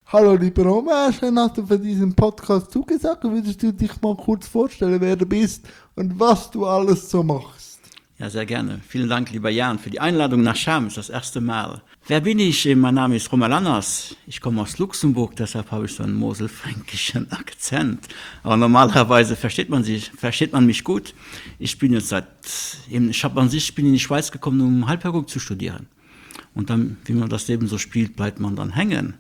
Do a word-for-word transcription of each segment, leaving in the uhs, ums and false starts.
Hallo lieber Roman, schön, dass du für diesen Podcast zugesagt hast. Würdest du dich mal kurz vorstellen, wer du bist und was du alles so machst? Ja, sehr gerne. Vielen Dank, lieber Jan, für die Einladung nach Schams, das erste Mal. Wer bin ich? Mein Name ist Roman Lanners. Ich komme aus Luxemburg, deshalb habe ich so einen moselfränkischen Akzent. Aber normalerweise versteht man sich, versteht man mich gut. Ich bin jetzt seit, ich habe an sich, bin in die Schweiz gekommen, um Heilpädagogik zu studieren. Und dann, wie man das Leben so spielt, bleibt man dann hängen.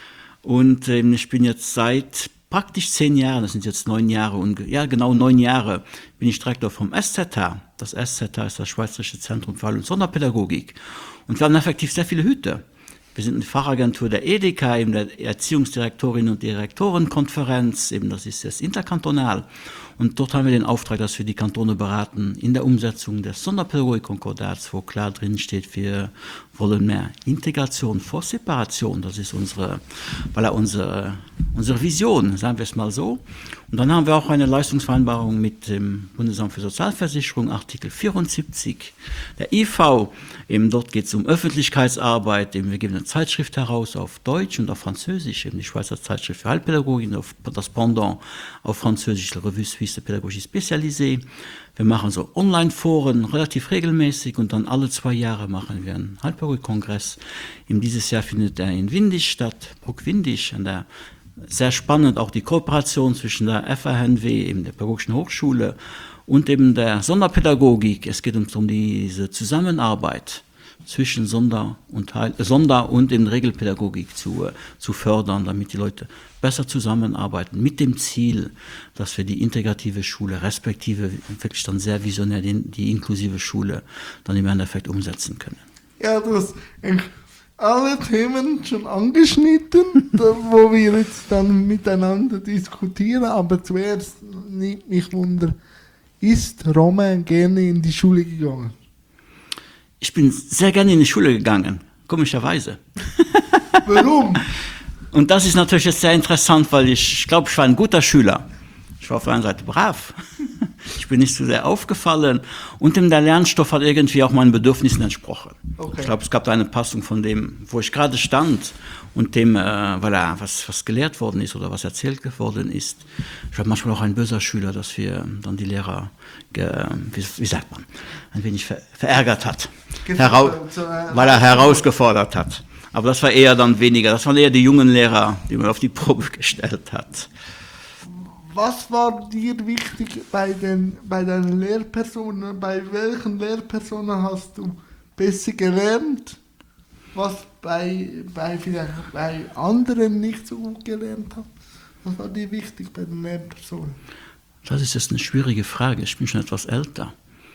Und ähm, ich bin jetzt seit praktisch zehn Jahren, das sind jetzt neun Jahre, und ja genau neun Jahre, bin ich Direktor vom S Z H. Das S Z H ist das Schweizerische Zentrum für Heil- und Sonderpädagogik. Und wir haben effektiv sehr viele Hüte. Wir sind eine Fachagentur der E D K, eben der Erziehungsdirektorinnen und Direktorenkonferenz, eben das ist jetzt interkantonal. Und dort haben wir den Auftrag, dass wir die Kantone beraten in der Umsetzung des Sonderpädagogik-Konkordats, wo klar drin steht, wir wollen mehr Integration vor Separation. Das ist unsere, voilà, unsere, unsere Vision, sagen wir es mal so. Und dann haben wir auch eine Leistungsvereinbarung mit dem Bundesamt für Sozialversicherung, Artikel vierundsiebzig der I V. Eben dort geht es um Öffentlichkeitsarbeit. Eben wir geben eine Zeitschrift heraus auf Deutsch und auf Französisch, eben die Schweizer Zeitschrift für Heilpädagogik, auf das Pendant auf Französisch, la Revue Suisse de Pédagogie Spécialisée. Wir machen so Online-Foren relativ regelmäßig und dann alle zwei Jahre machen wir einen Heilpädagogik-Kongress. Eben dieses Jahr findet er in Windisch statt, Bruck-Windisch, an der sehr spannend auch die Kooperation zwischen der F A N W, eben der Pädagogischen Hochschule, und eben der Sonderpädagogik. Es geht uns um diese Zusammenarbeit zwischen Sonder- und, Heil- Sonder- und eben Regelpädagogik zu, zu fördern, damit die Leute besser zusammenarbeiten, mit dem Ziel, dass wir die integrative Schule, respektive wirklich dann sehr visionär die, die inklusive Schule dann im Endeffekt umsetzen können. Ja, du hast alle Themen schon angeschnitten, wo wir jetzt dann miteinander diskutieren, aber zuerst nimmt mich Wunder, ist Roman gerne in die Schule gegangen? Ich bin sehr gerne in die Schule gegangen, komischerweise. Warum? Und das ist natürlich jetzt sehr interessant, weil ich, ich glaube, ich war ein guter Schüler. Ich war auf der einen Seite brav. Ich bin nicht so sehr aufgefallen. Und der Lernstoff hat irgendwie auch meinen Bedürfnissen entsprochen. Okay. Ich glaube, es gab da eine Passung von dem, wo ich gerade stand und dem, äh, weil er was, was gelehrt worden ist oder was erzählt worden ist. Ich war manchmal auch ein böser Schüler, dass wir dann die Lehrer, ge, wie, wie sagt man, ein wenig ver, verärgert hat. Herau, weil er herausgefordert hat. Aber das war eher dann weniger, das waren eher die jungen Lehrer, die man auf die Probe gestellt hat. Was war dir wichtig bei den, bei deinen Lehrpersonen? Bei welchen Lehrpersonen hast du besser gelernt? Was bei, bei, vielleicht bei anderen nicht so gut gelernt hast? Was war dir wichtig bei den Lehrpersonen? Das ist jetzt eine schwierige Frage. Ich bin schon etwas älter.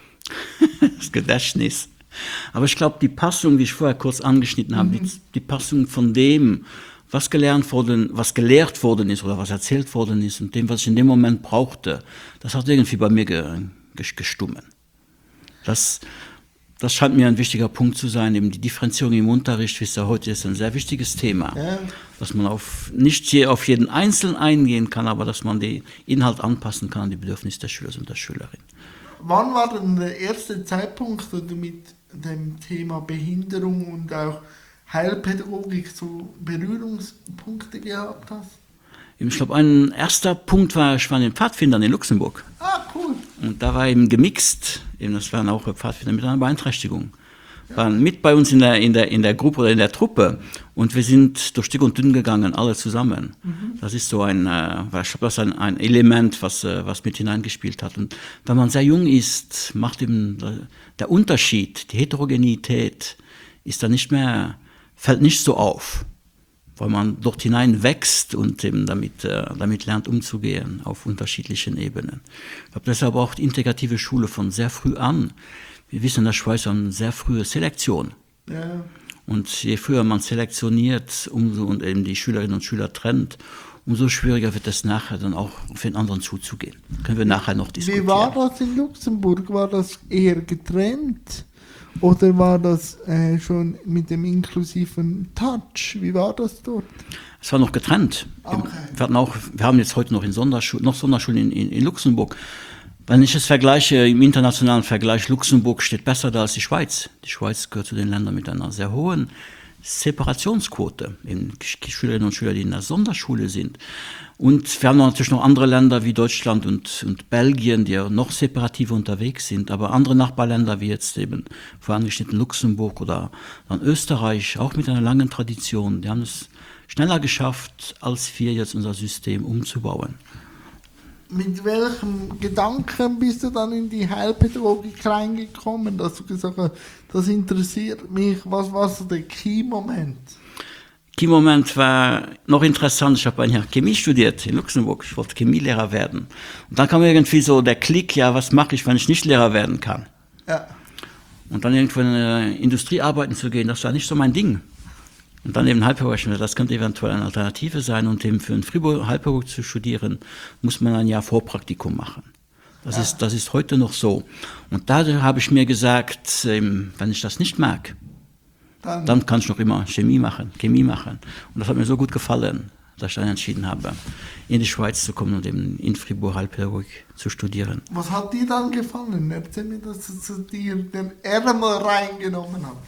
Das Gedächtnis. Aber ich glaube, die Passung, die ich vorher kurz angeschnitten habe, mhm. die, die Passung von dem, was gelernt worden, was gelehrt worden ist oder was erzählt worden ist und dem, was ich in dem Moment brauchte, das hat irgendwie bei mir ge, ge, gestummen. Das, das scheint mir ein wichtiger Punkt zu sein, eben die Differenzierung im Unterricht, wie es ja heute ist, ein sehr wichtiges Thema, ja. Dass man auf, nicht hier auf jeden Einzelnen eingehen kann, aber dass man den Inhalt anpassen kann an die Bedürfnisse des Schülers und der Schülerin. Wann war denn der erste Zeitpunkt, wo du mit dem Thema Behinderung und auch Heilpädagogik so Berührungspunkte gehabt hast? Ich glaube, ein erster Punkt war, ich war in den Pfadfindern in Luxemburg. Ah, cool. Und da war eben gemixt, eben das waren auch Pfadfinder mit einer Beeinträchtigung. Waren mit bei uns in der, in der, in der Gruppe oder in der Truppe und wir sind durch dick und dünn gegangen, alle zusammen. Mhm. Das ist so ein, äh, ich glaube, das ist ein, ein Element, was, äh, was mit hineingespielt hat. Und wenn man sehr jung ist, macht eben der Unterschied, die Heterogenität ist dann nicht mehr, fällt nicht so auf, weil man dort hinein wächst und eben damit, äh, damit lernt umzugehen auf unterschiedlichen Ebenen. Ich glaube, deshalb auch die integrative Schule von sehr früh an. Wir wissen in der Schweiz eine sehr frühe Selektion. Ja. Und je früher man selektioniert umso, und eben die Schülerinnen und Schüler trennt, umso schwieriger wird es nachher dann auch auf den anderen zuzugehen. Können wir nachher noch diskutieren. Wie war das in Luxemburg? War das eher getrennt? Oder war das äh, schon mit dem inklusiven Touch? Wie war das dort? Es war noch getrennt. Okay. Wir, hatten auch, wir haben jetzt heute noch, in Sonderschulen, noch Sonderschulen in, in, in Luxemburg. Wenn ich es vergleiche, im internationalen Vergleich, Luxemburg steht besser da als die Schweiz. Die Schweiz gehört zu den Ländern mit einer sehr hohen Separationsquote, eben Schülerinnen und Schüler, die in der Sonderschule sind. Und wir haben natürlich noch andere Länder wie Deutschland und, und Belgien, die ja noch separativer unterwegs sind, aber andere Nachbarländer wie jetzt eben vorangeschnitten Luxemburg oder dann Österreich, auch mit einer langen Tradition, die haben es schneller geschafft, als wir jetzt unser System umzubauen. Mit welchem Gedanken bist du dann in die Heilpädagogik reingekommen, dass du gesagt hast, das interessiert mich, was war so der Key-Moment? Key-Moment war noch interessant, ich habe ein Jahr Chemie studiert in Luxemburg, ich wollte Chemielehrer werden. Und dann kam irgendwie so der Klick, ja, was mache ich, wenn ich nicht Lehrer werden kann? Ja. Und dann irgendwo in eine Industrie arbeiten zu gehen, das war nicht so mein Ding. Und dann eben Heilpädagogik, das könnte eventuell eine Alternative sein. Und eben für einen Fribourg Heilpädagogik zu studieren, muss man ein Jahr Vorpraktikum machen. Das, ja. ist, das ist heute noch so. Und da habe ich mir gesagt, wenn ich das nicht mag, dann, dann kann ich noch immer Chemie machen, Chemie machen. Und das hat mir so gut gefallen, dass ich dann entschieden habe, in die Schweiz zu kommen und eben in Fribourg Heilpädagogik zu studieren. Was hat dir dann gefallen? Erzähl mir, dass du dir den Ärmel reingenommen hast.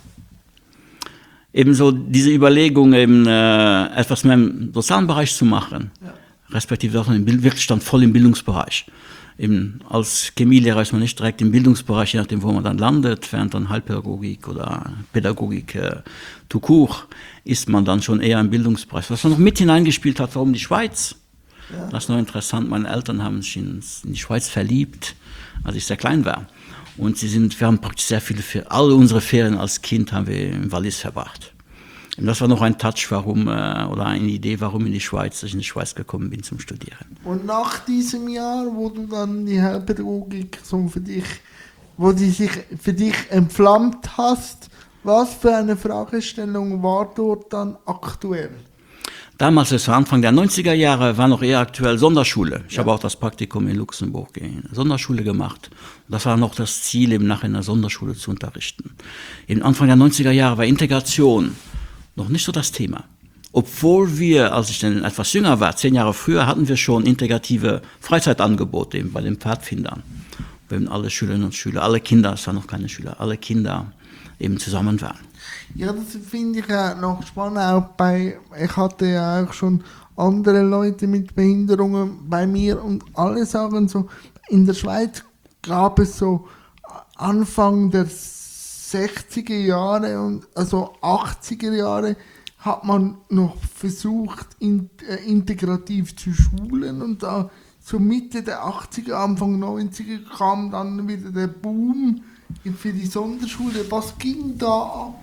Ebenso diese Überlegung, eben äh, etwas mehr im sozialen Bereich zu machen, ja. respektive auch im Bild, wirklich dann voll im Bildungsbereich. Eben als Chemielehrer ist man nicht direkt im Bildungsbereich, je nachdem, wo man dann landet, während dann Heilpädagogik oder Pädagogik äh, tout court, ist man dann schon eher im Bildungsbereich. Was noch mit hineingespielt hat, warum die Schweiz? Ja. Das ist noch interessant, meine Eltern haben sich in, in die Schweiz verliebt, als ich sehr klein war. Und sie sind, wir haben praktisch sehr viele Ferien, alle unsere Ferien als Kind haben wir im Wallis verbracht. Und das war noch ein Touch, warum, äh, oder eine Idee, warum in die Schweiz, dass ich in die Schweiz gekommen bin zum Studieren. Und nach diesem Jahr, wo du dann die Heilpädagogik so für dich, wo die sich für dich entflammt hast, was für eine Fragestellung war dort dann aktuell? Damals, das war Anfang der neunziger Jahre, war noch eher aktuell Sonderschule. Ich ja. habe auch das Praktikum in Luxemburg in der Sonderschule gemacht. Das war noch das Ziel, eben nachher in der Sonderschule zu unterrichten. Im Anfang der neunziger Jahre war Integration noch nicht so das Thema. Obwohl wir, als ich dann etwas jünger war, zehn Jahre früher, hatten wir schon integrative Freizeitangebote eben bei den Pfadfindern. Wo eben alle Schülerinnen und Schüler, alle Kinder, es waren noch keine Schüler, alle Kinder eben zusammen waren. Ja, das finde ich ja noch spannend, auch bei, ich hatte ja auch schon andere Leute mit Behinderungen bei mir und alle sagen so, in der Schweiz gab es so Anfang der sechziger Jahre und also achtziger Jahre hat man noch versucht, in, äh, integrativ zu schulen und da so Mitte der achtziger, Anfang neunziger kam dann wieder der Boom für die Sonderschule. Was ging da ab?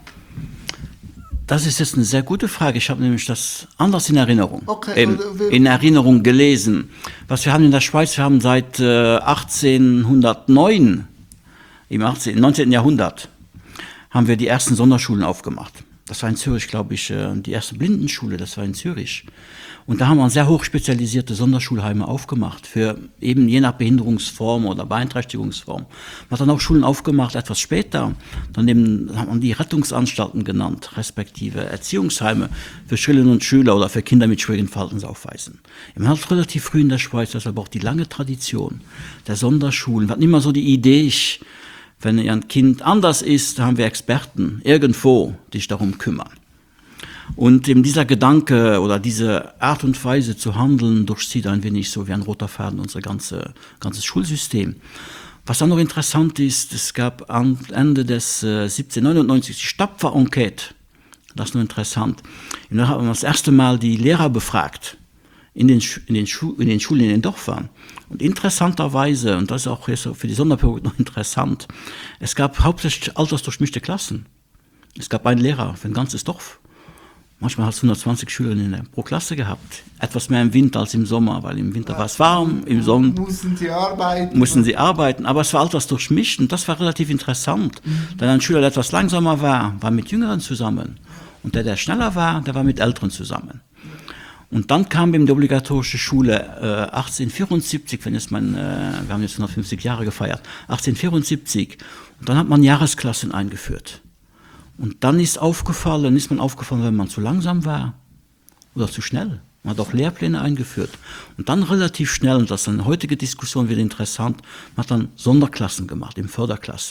Das ist jetzt eine sehr gute Frage. Ich habe nämlich das anders in Erinnerung. Okay, ähm, in Erinnerung gelesen. Was wir haben in der Schweiz, wir haben seit äh, achtzehnhundertneun, im achtzehnten, neunzehnten Jahrhundert, haben wir die ersten Sonderschulen aufgemacht. Das war in Zürich, glaube ich, äh, die erste Blindenschule, das war in Zürich. Und da haben wir sehr hoch spezialisierte Sonderschulheime aufgemacht, für eben je nach Behinderungsform oder Beeinträchtigungsform. Man hat dann auch Schulen aufgemacht, etwas später, dann eben, haben wir die Rettungsanstalten genannt, respektive Erziehungsheime für Schülerinnen und Schüler oder für Kinder mit schwierigen Verhaltensaufweisen. Man hat relativ früh in der Schweiz, deshalb auch die lange Tradition der Sonderschulen. Wir hatten immer so die Idee, ich, wenn ein Kind anders ist, haben wir Experten irgendwo, die sich darum kümmern. Und eben dieser Gedanke oder diese Art und Weise zu handeln durchzieht ein wenig so wie ein roter Faden unser ganze, ganzes Schulsystem. Was dann noch interessant ist, es gab am Ende des äh, siebzehnhundertneunundneunzig die Stapfer-Enquete. Das ist nur interessant. Und da haben wir das erste Mal die Lehrer befragt in den, in den, Schu in den Schulen in den Dörfern. Und interessanterweise, und das ist auch für die Sonderpädagogik noch interessant, es gab hauptsächlich altersdurchmischte Klassen. Es gab einen Lehrer für ein ganzes Dorf. Manchmal hat es hundertzwanzig Schülerinnen pro Klasse gehabt. Etwas mehr im Winter als im Sommer, weil im Winter war es warm, im Sommer mussten sie arbeiten. Mussten sie arbeiten, aber es war altersdurchmischt und das war relativ interessant. Mhm. Denn ein Schüler, der etwas langsamer war, war mit Jüngeren zusammen. Und der, der schneller war, der war mit Älteren zusammen. Und dann kam eben die obligatorische Schule äh, achtzehnhundertvierundsiebzig, wenn jetzt mein, äh, wir haben jetzt hundertfünfzig Jahre gefeiert, achtzehnhundertvierundsiebzig. Und dann hat man Jahresklassen eingeführt. Und dann ist aufgefallen, ist man aufgefallen, wenn man zu langsam war oder zu schnell. Man hat auch Lehrpläne eingeführt. Und dann relativ schnell, und das ist eine heutige Diskussion wieder interessant, man hat dann Sonderklassen gemacht, in Förderklassen.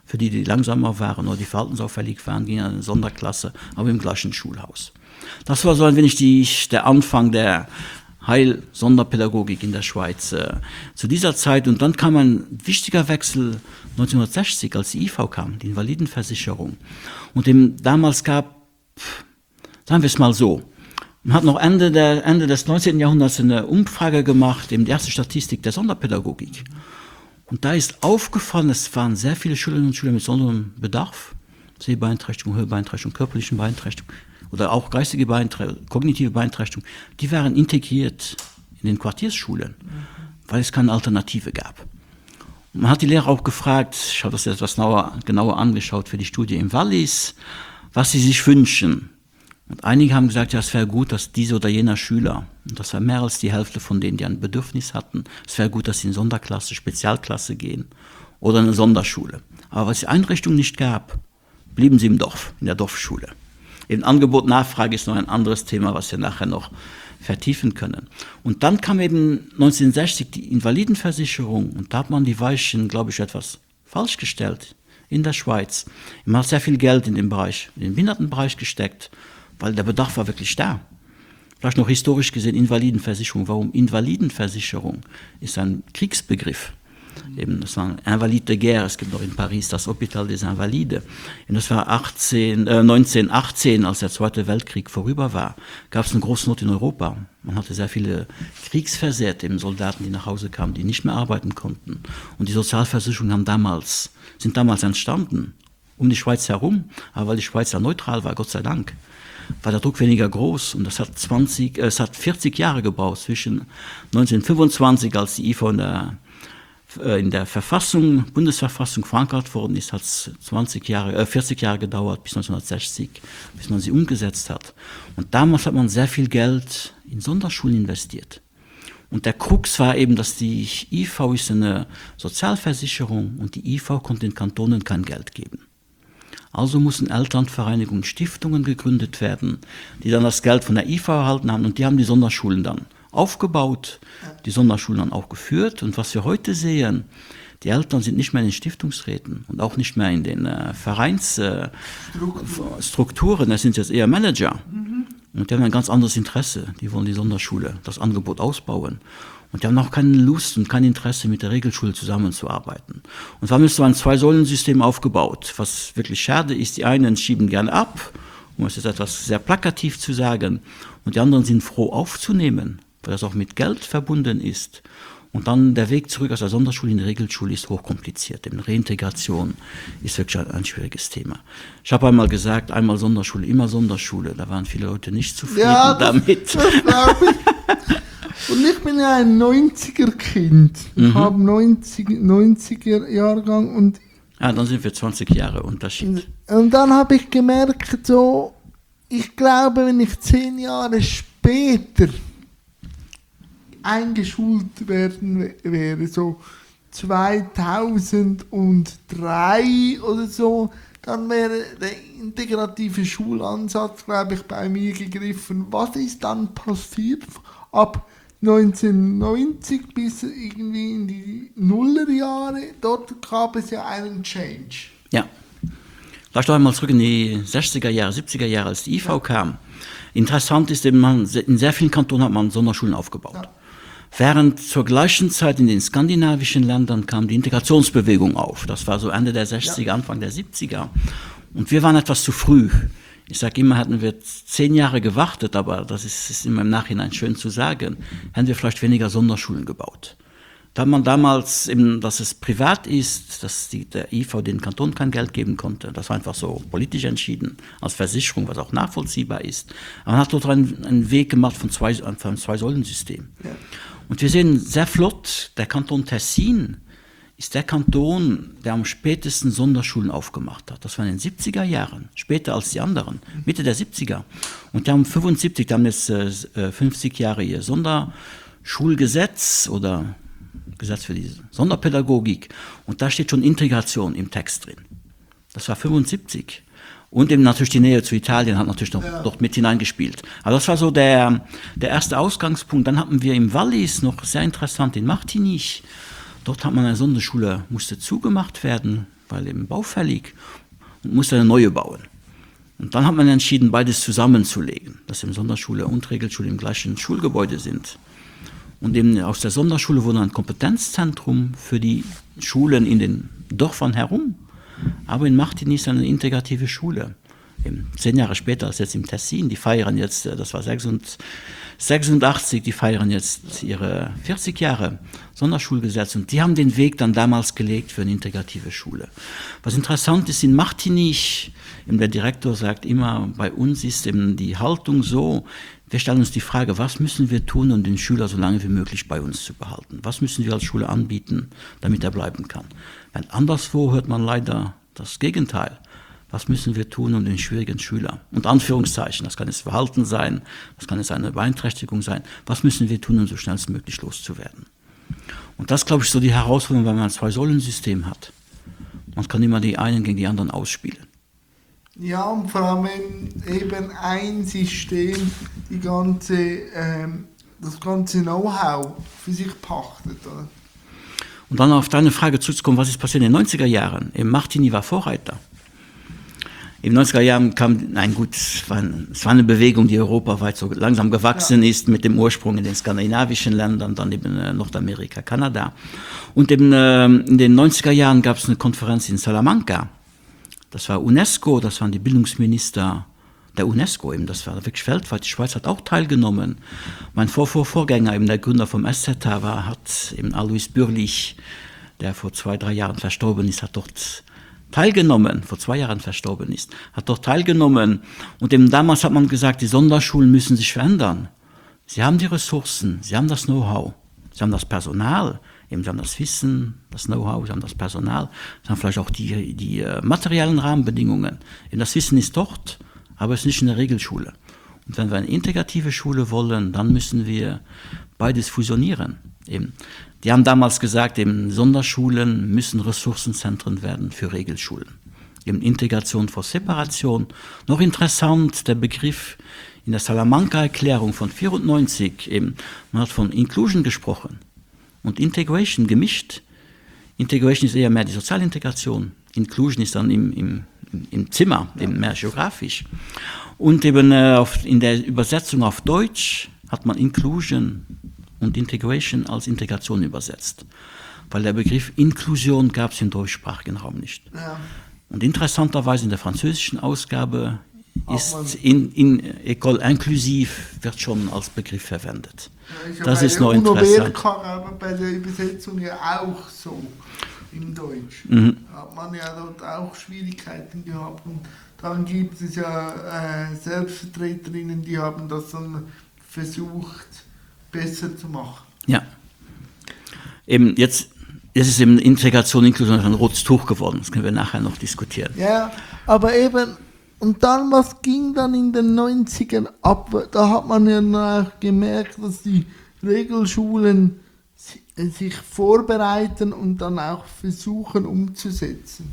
Für die, die langsamer waren oder die verhaltensauffällig waren, gingen in eine Sonderklasse, aber im gleichen Schulhaus. Das war so ein wenig die, der Anfang der Heil-Sonderpädagogik in der Schweiz äh, zu dieser Zeit. Und dann kam ein wichtiger Wechsel neunzehnhundertsechzig, als die I V kam, die Invalidenversicherung. Und dem damals gab, sagen wir es mal so, man hat noch Ende, der, Ende des neunzehnten Jahrhunderts eine Umfrage gemacht, eben die erste Statistik der Sonderpädagogik. Und da ist aufgefallen, es waren sehr viele Schülerinnen und Schüler mit besonderem Bedarf, Sehbeeinträchtigung, Hörbeeinträchtigung, körperlichen Beeinträchtigung oder auch geistige Beeinträchtigung, kognitive Beeinträchtigung, die waren integriert in den Quartiersschulen, weil es keine Alternative gab. Und man hat die Lehrer auch gefragt, ich habe das etwas genauer, genauer angeschaut für die Studie im Wallis, was sie sich wünschen. Und einige haben gesagt, ja, es wäre gut, dass dieser oder jener Schüler, und das war mehr als die Hälfte von denen, die ein Bedürfnis hatten, es wäre gut, dass sie in Sonderklasse, Spezialklasse gehen oder in eine Sonderschule. Aber weil es die Einrichtung nicht gab, blieben sie im Dorf, in der Dorfschule. Eben Angebot, Nachfrage ist noch ein anderes Thema, was wir nachher noch vertiefen können. Und dann kam eben neunzehnhundertsechzig die Invalidenversicherung und da hat man die Weichen, glaube ich, etwas falsch gestellt in der Schweiz. Man hat sehr viel Geld in den Bereich, in den Behindertenbereich gesteckt, weil der Bedarf war wirklich da. Vielleicht noch historisch gesehen Invalidenversicherung. Warum Invalidenversicherung? Ist ein Kriegsbegriff. Eben, das war ein Invalide de Guerre. Es gibt noch in Paris das Hôpital des Invalides. Und das war achtzehn, äh, neunzehnhundertachtzehn, als der Zweite Weltkrieg vorüber war, gab es eine große Not in Europa. Man hatte sehr viele Kriegsversehrte, eben Soldaten, die nach Hause kamen, die nicht mehr arbeiten konnten. Und die Sozialversicherungen haben damals, sind damals entstanden, um die Schweiz herum. Aber weil die Schweiz ja neutral war, Gott sei Dank, war der Druck weniger groß und das hat zwanzig, äh, es hat vierzig Jahre gebraucht zwischen neunzehnhundertfünfundzwanzig, als die I V in der, äh, in der Verfassung, Bundesverfassung verankert worden ist, hat es zwanzig Jahre, äh, vierzig Jahre gedauert bis neunzehnhundertsechzig, bis man sie umgesetzt hat. Und damals hat man sehr viel Geld in Sonderschulen investiert. Und der Krux war eben, dass die I V ist eine Sozialversicherung und die I V konnte den Kantonen kein Geld geben. Also mussten Elternvereinigungen, Stiftungen gegründet werden, die dann das Geld von der I V erhalten haben und die haben die Sonderschulen dann aufgebaut, die Sonderschulen dann auch geführt. Und was wir heute sehen, die Eltern sind nicht mehr in den Stiftungsräten und auch nicht mehr in den äh, Vereinsstrukturen, äh, das sind jetzt eher Manager. Mhm. Und die haben ein ganz anderes Interesse, die wollen die Sonderschule, das Angebot ausbauen. Und die haben auch keine Lust und kein Interesse, mit der Regelschule zusammenzuarbeiten. Und wir haben jetzt so ein Zwei-Säulen-System aufgebaut, was wirklich schade ist. Die einen schieben gern ab, um es jetzt etwas sehr plakativ zu sagen, und die anderen sind froh aufzunehmen, weil das auch mit Geld verbunden ist. Und dann der Weg zurück aus der Sonderschule in die Regelschule ist hochkompliziert. Denn Reintegration ist wirklich ein, ein schwieriges Thema. Ich habe einmal gesagt, einmal Sonderschule, immer Sonderschule. Da waren viele Leute nicht zufrieden ja, das, damit. Das glaube ich. Und ich bin ja ein neunziger-Kind. Ich mhm. habe neunziger-Jahrgang und... Ja, dann sind wir zwanzig Jahre Unterschied. Und dann habe ich gemerkt, so, ich glaube, wenn ich zehn Jahre später eingeschult werden wäre, so zweitausenddrei oder so, dann wäre der integrative Schulansatz, glaube ich, bei mir gegriffen. Was ist dann passiert ab neunzehnhundertneunzig bis irgendwie in die Nullerjahre? Dort gab es ja einen Change. Ja. Vielleicht noch einmal zurück in die sechziger Jahre, siebziger Jahre, als die I V ja. kam. Interessant ist, eben, man, in sehr vielen Kantonen hat man Sonderschulen aufgebaut. Ja. Während zur gleichen Zeit in den skandinavischen Ländern kam die Integrationsbewegung auf. Das war so Ende der sechziger, ja. Anfang der siebziger. Und wir waren etwas zu früh. Ich sage immer, hätten wir zehn Jahre gewartet, aber das ist, ist immer im Nachhinein schön zu sagen, hätten wir vielleicht weniger Sonderschulen gebaut. Da man damals, eben, dass es privat ist, dass die, der I V den Kanton kein Geld geben konnte, das war einfach so politisch entschieden, als Versicherung, was auch nachvollziehbar ist. Aber man hat dort einen, einen Weg gemacht von zwei, von einem Zwei-Säulen-System. Ja. Und wir sehen sehr flott, der Kanton Tessin ist der Kanton, der am spätesten Sonderschulen aufgemacht hat. Das war in den siebziger Jahren, später als die anderen, Mitte der siebziger. Und die haben fünfundsiebzig, die haben jetzt äh, fünfzig Jahre ihr Sonderschulgesetz oder Gesetz für die Sonderpädagogik. Und da steht schon Integration im Text drin. Das war fünfundsiebzig. Und eben natürlich die Nähe zu Italien hat natürlich noch ja. dort mit hineingespielt. Aber das war so der, der erste Ausgangspunkt. Dann hatten wir im Wallis noch sehr interessant in Martinique. Dort hat man eine Sonderschule, musste zugemacht werden, weil eben baufällig, und musste eine neue bauen. Und dann hat man entschieden, beides zusammenzulegen, dass eben Sonderschule und Regelschule im gleichen Schulgebäude sind. Und eben aus der Sonderschule wurde ein Kompetenzzentrum für die Schulen in den Dörfern herum. Aber in Martigny ist eine integrative Schule. Eben zehn Jahre später ist jetzt im Tessin, die feiern jetzt, das war sechsundachtzig, die feiern jetzt ihre vierzig Jahre Sonderschulgesetz. Und die haben den Weg dann damals gelegt für eine integrative Schule. Was interessant ist, in Martigny, eben der Direktor sagt immer, bei uns ist eben die Haltung so, wir stellen uns die Frage, was müssen wir tun, um den Schüler so lange wie möglich bei uns zu behalten? Was müssen wir als Schule anbieten, damit er bleiben kann? Denn anderswo hört man leider das Gegenteil. Was müssen wir tun, um den schwierigen Schüler, und Anführungszeichen, das kann jetzt Verhalten sein, das kann jetzt eine Beeinträchtigung sein, was müssen wir tun, um so schnellstmöglich loszuwerden? Und das, glaube ich, so die Herausforderung, wenn man ein Zwei-Säulen-System hat. Man kann immer die einen gegen die anderen ausspielen. Ja, und vor allem, wenn eben ein System die ganze, ähm, das ganze Know-how für sich pachtet. Oder? Und dann auf deine Frage zurückzukommen, was ist passiert in den neunziger Jahren? Eben Martigny war Vorreiter. In den neunziger Jahren kam, nein gut, es war, es war eine Bewegung, die europaweit so langsam gewachsen ja. ist, mit dem Ursprung in den skandinavischen Ländern, dann eben äh, Nordamerika, Kanada. Und eben, äh, in den neunziger Jahren gab es eine Konferenz in Salamanca. Das war UNESCO, das waren die Bildungsminister der UNESCO, eben, das war wirklich weltweit. Die Schweiz hat auch teilgenommen. Mein Vorvorvorgänger, eben der Gründer vom S Z H, war, hat eben Alois Bürlich, der vor zwei, drei Jahren verstorben ist, hat dort teilgenommen, vor zwei Jahren verstorben ist, hat dort teilgenommen. Und eben damals hat man gesagt, die Sonderschulen müssen sich verändern. Sie haben die Ressourcen, sie haben das Know-how, sie haben das Personal, eben sie haben das Wissen, das Know-how, sie haben das Personal, sie haben vielleicht auch die, die uh, materiellen Rahmenbedingungen. Eben das Wissen ist dort, aber es ist nicht in der Regelschule. Und wenn wir eine integrative Schule wollen, dann müssen wir beides fusionieren. Eben. Die haben damals gesagt, eben Sonderschulen müssen Ressourcenzentren werden für Regelschulen. Eben Integration vor Separation. Noch interessant, der Begriff in der Salamanca-Erklärung von vierundneunzig, eben, man hat von Inclusion gesprochen und Integration gemischt. Integration ist eher mehr die Sozialintegration. Inclusion ist dann im, im, im Zimmer, eben mehr geografisch. Und eben äh, auf, in der Übersetzung auf Deutsch hat man Inclusion und Integration als Integration übersetzt. Weil der Begriff Inklusion gab es im deutschsprachigen Raum nicht. Ja. Und interessanterweise in der französischen Ausgabe ist in, in École inklusiv wird schon als Begriff verwendet. Ja, das ist noch interessant. Aber bei der Übersetzung ja auch so im Deutsch. Mhm. Hat man ja dort auch Schwierigkeiten gehabt. Und dann gibt es ja äh, Selbstvertreterinnen, die haben das dann versucht, besser zu machen. Ja. Eben jetzt, jetzt ist eben Integration, Inklusion ein rotes Tuch geworden. Das können wir nachher noch diskutieren. Ja, aber eben, und dann, was ging dann in den neunzigern ab? Da hat man ja auch gemerkt, dass die Regelschulen sich vorbereiten und dann auch versuchen umzusetzen.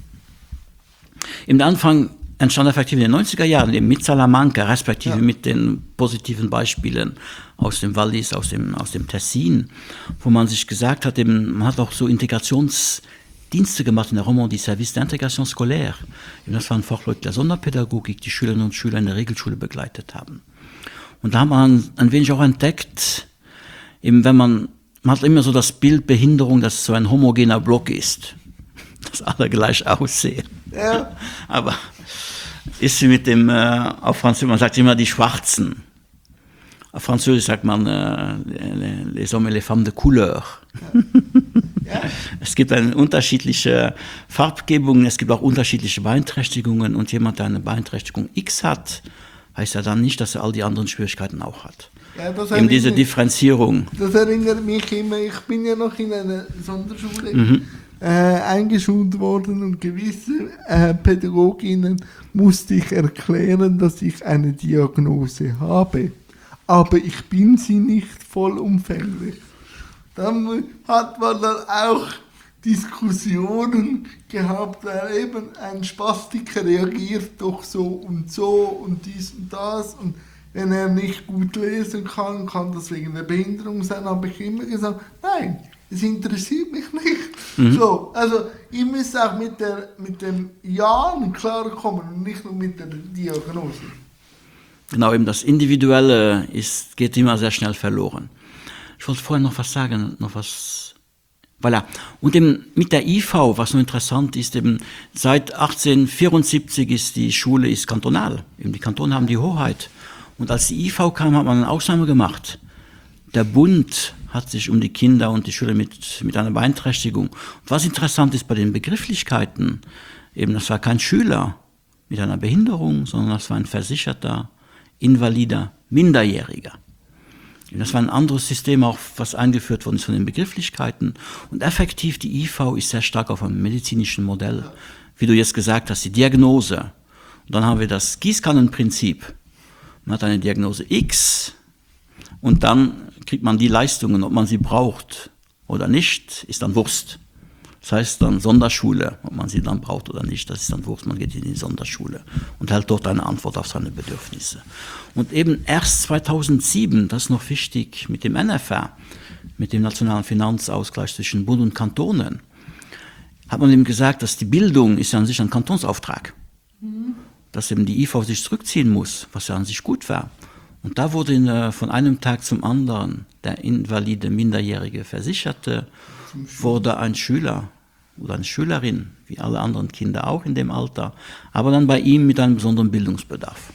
Im Anfang entstand effektiv in den neunziger Jahren eben mit Salamanca, respektive ja. mit den positiven Beispielen aus dem Wallis, aus dem, aus dem Tessin, wo man sich gesagt hat, eben, man hat auch so Integrationsdienste gemacht in der Romandie, Service d'Intégration scolaire. Eben, das waren Fachleute der Sonderpädagogik, die Schülerinnen und Schüler in der Regelschule begleitet haben. Und da hat man ein wenig auch entdeckt, eben wenn man, man hat immer so das Bild Behinderung, dass es so ein homogener Block ist, dass alle gleich aussehen. Ja. Aber ist sie mit dem, äh, auf Französisch, man sagt immer die Schwarzen. Auf Französisch sagt man äh, les hommes et les femmes de couleur. Ja. Ja. Es gibt eine unterschiedliche Farbgebungen, es gibt auch unterschiedliche Beeinträchtigungen und jemand, der eine Beeinträchtigung X hat, heißt ja dann nicht, dass er all die anderen Schwierigkeiten auch hat. Ja, das Eben diese mich, Differenzierung. Das erinnert mich immer, ich bin ja noch in einer Sonderschule mhm. äh, eingeschult worden und gewisse äh, Pädagoginnen musste ich erklären, dass ich eine Diagnose habe. Aber ich bin sie nicht vollumfänglich. Dann hat man dann auch Diskussionen gehabt, weil eben ein Spastiker reagiert doch so und so und dies und das. Und wenn er nicht gut lesen kann, kann das wegen der Behinderung sein. Habe ich immer gesagt, nein, es interessiert mich nicht. Mhm. So, also ich muss auch mit, der, mit dem Jahren klarkommen und nicht nur mit der Diagnose. Genau, eben das Individuelle ist, geht immer sehr schnell verloren. Ich wollte vorher noch was sagen, noch was. Voilà. Und eben mit der I V, was so interessant ist, eben seit achtzehnhundertvierundsiebzig ist die Schule ist kantonal. Eben die Kantone haben die Hoheit. Und als die I V kam, hat man eine Ausnahme gemacht. Der Bund hat sich um die Kinder und die Schüler mit, mit einer Beeinträchtigung. Und was interessant ist bei den Begrifflichkeiten, eben das war kein Schüler mit einer Behinderung, sondern das war ein versicherter, invalider, Minderjähriger. Das war ein anderes System, auch was eingeführt worden ist von den Begrifflichkeiten. Und effektiv, die I V ist sehr stark auf einem medizinischen Modell. Wie du jetzt gesagt hast, die Diagnose. Und dann haben wir das Gießkannenprinzip. Man hat eine Diagnose X und dann kriegt man die Leistungen, ob man sie braucht oder nicht, ist dann Wurst. Das heißt dann Sonderschule, ob man sie dann braucht oder nicht, das ist dann Wurst, man geht in die Sonderschule und hält dort eine Antwort auf seine Bedürfnisse. Und eben erst zweitausendsieben, das ist noch wichtig, mit dem N F R, mit dem Nationalen Finanzausgleich zwischen Bund und Kantonen, hat man eben gesagt, dass die Bildung ist ja an sich ein Kantonsauftrag. Mhm. Dass eben die I V sich zurückziehen muss, was ja an sich gut war. Und da wurde in, von einem Tag zum anderen der invalide, minderjährige Versicherte, wurde ein Schüler oder eine Schülerin, wie alle anderen Kinder auch in dem Alter, aber dann bei ihm mit einem besonderen Bildungsbedarf.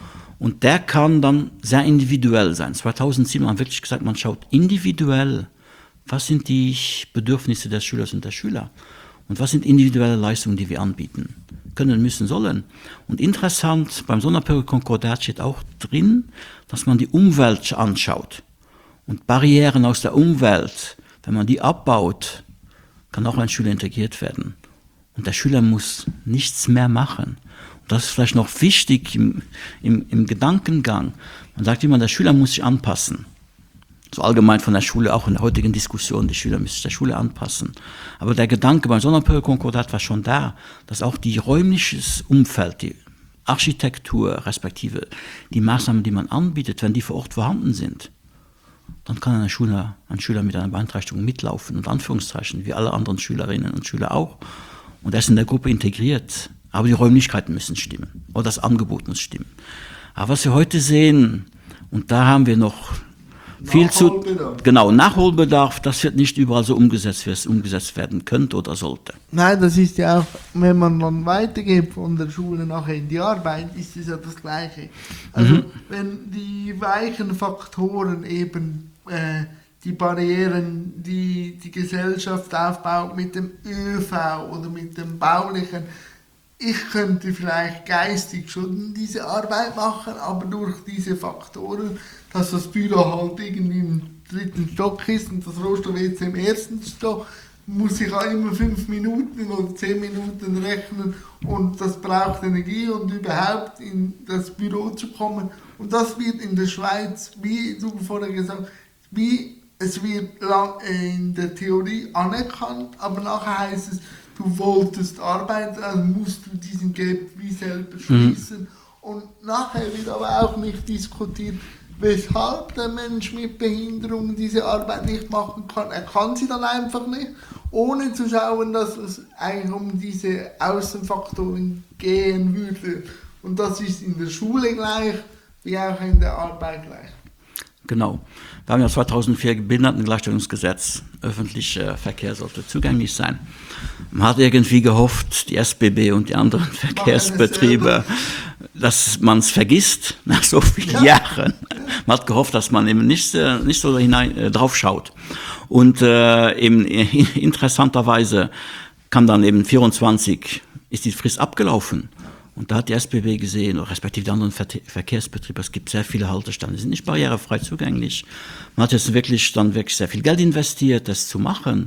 Und der kann dann sehr individuell sein. zweitausendsieben haben wir wirklich gesagt, man schaut individuell, was sind die Bedürfnisse des Schülers und der Schüler und was sind individuelle Leistungen, die wir anbieten können, müssen, sollen. Und interessant, beim Sonderpädagogik-Konkordat steht auch drin, dass man die Umwelt anschaut. Und Barrieren aus der Umwelt, wenn man die abbaut, kann auch ein Schüler integriert werden. Und der Schüler muss nichts mehr machen. Und das ist vielleicht noch wichtig im, im, im Gedankengang. Man sagt immer, der Schüler muss sich anpassen. So allgemein von der Schule, auch in der heutigen Diskussion, die Schüler müssen sich der Schule anpassen. Aber der Gedanke beim Sonderpädagogik-Konkordat war schon da, dass auch die räumliches Umfeld, die Architektur, respektive die Maßnahmen, die man anbietet, wenn die vor Ort vorhanden sind, dann kann ein Schüler, ein Schüler mit einer Beeinträchtigung mitlaufen, und Anführungszeichen, wie alle anderen Schülerinnen und Schüler auch. Und er ist in der Gruppe integriert. Aber die Räumlichkeiten müssen stimmen. Oder das Angebot muss stimmen. Aber was wir heute sehen, und da haben wir noch viel zu, genau, Nachholbedarf, das wird nicht überall so umgesetzt, wie es umgesetzt werden könnte oder sollte. Nein, das ist ja auch, wenn man dann weitergeht von der Schule nachher in die Arbeit, ist es ja das Gleiche. Also mhm. wenn die weichen Faktoren eben äh, die Barrieren, die die Gesellschaft aufbaut mit dem ÖV oder mit dem Baulichen, ich könnte vielleicht geistig schon diese Arbeit machen, aber durch diese Faktoren, dass das Büro halt irgendwie im dritten Stock ist und das Rohstoff-W C im ersten Stock, muss ich auch immer fünf Minuten oder zehn Minuten rechnen und das braucht Energie und überhaupt in das Büro zu kommen. Und das wird in der Schweiz, wie du vorher gesagt hast, wie es wird lang, äh, in der Theorie anerkannt, aber nachher heißt es, du wolltest arbeiten, also musst du diesen Gap wie selber schließen. Mhm. Und nachher wird aber auch nicht diskutiert, weshalb der Mensch mit Behinderung diese Arbeit nicht machen kann. Er kann sie dann einfach nicht, ohne zu schauen, dass es eigentlich um diese Außenfaktoren gehen würde. Und das ist in der Schule gleich, wie auch in der Arbeit gleich. Genau. Wir haben ja zweitausendvier Behindertengleichstellungsgesetz. Öffentlicher Verkehr sollte zugänglich sein. Man hat irgendwie gehofft, die S B B und die anderen Verkehrsbetriebe, dass man es vergisst nach so vielen ja. Jahren. Man hat gehofft, dass man eben nicht, nicht so hinein äh, drauf schaut. Und äh, eben interessanterweise kann dann eben vierundzwanzig ist die Frist abgelaufen. Und da hat die S B B gesehen, respektive die anderen Verkehrsbetriebe, es gibt sehr viele Haltestellen, die sind nicht barrierefrei zugänglich. Man hat jetzt wirklich dann wirklich sehr viel Geld investiert, das zu machen.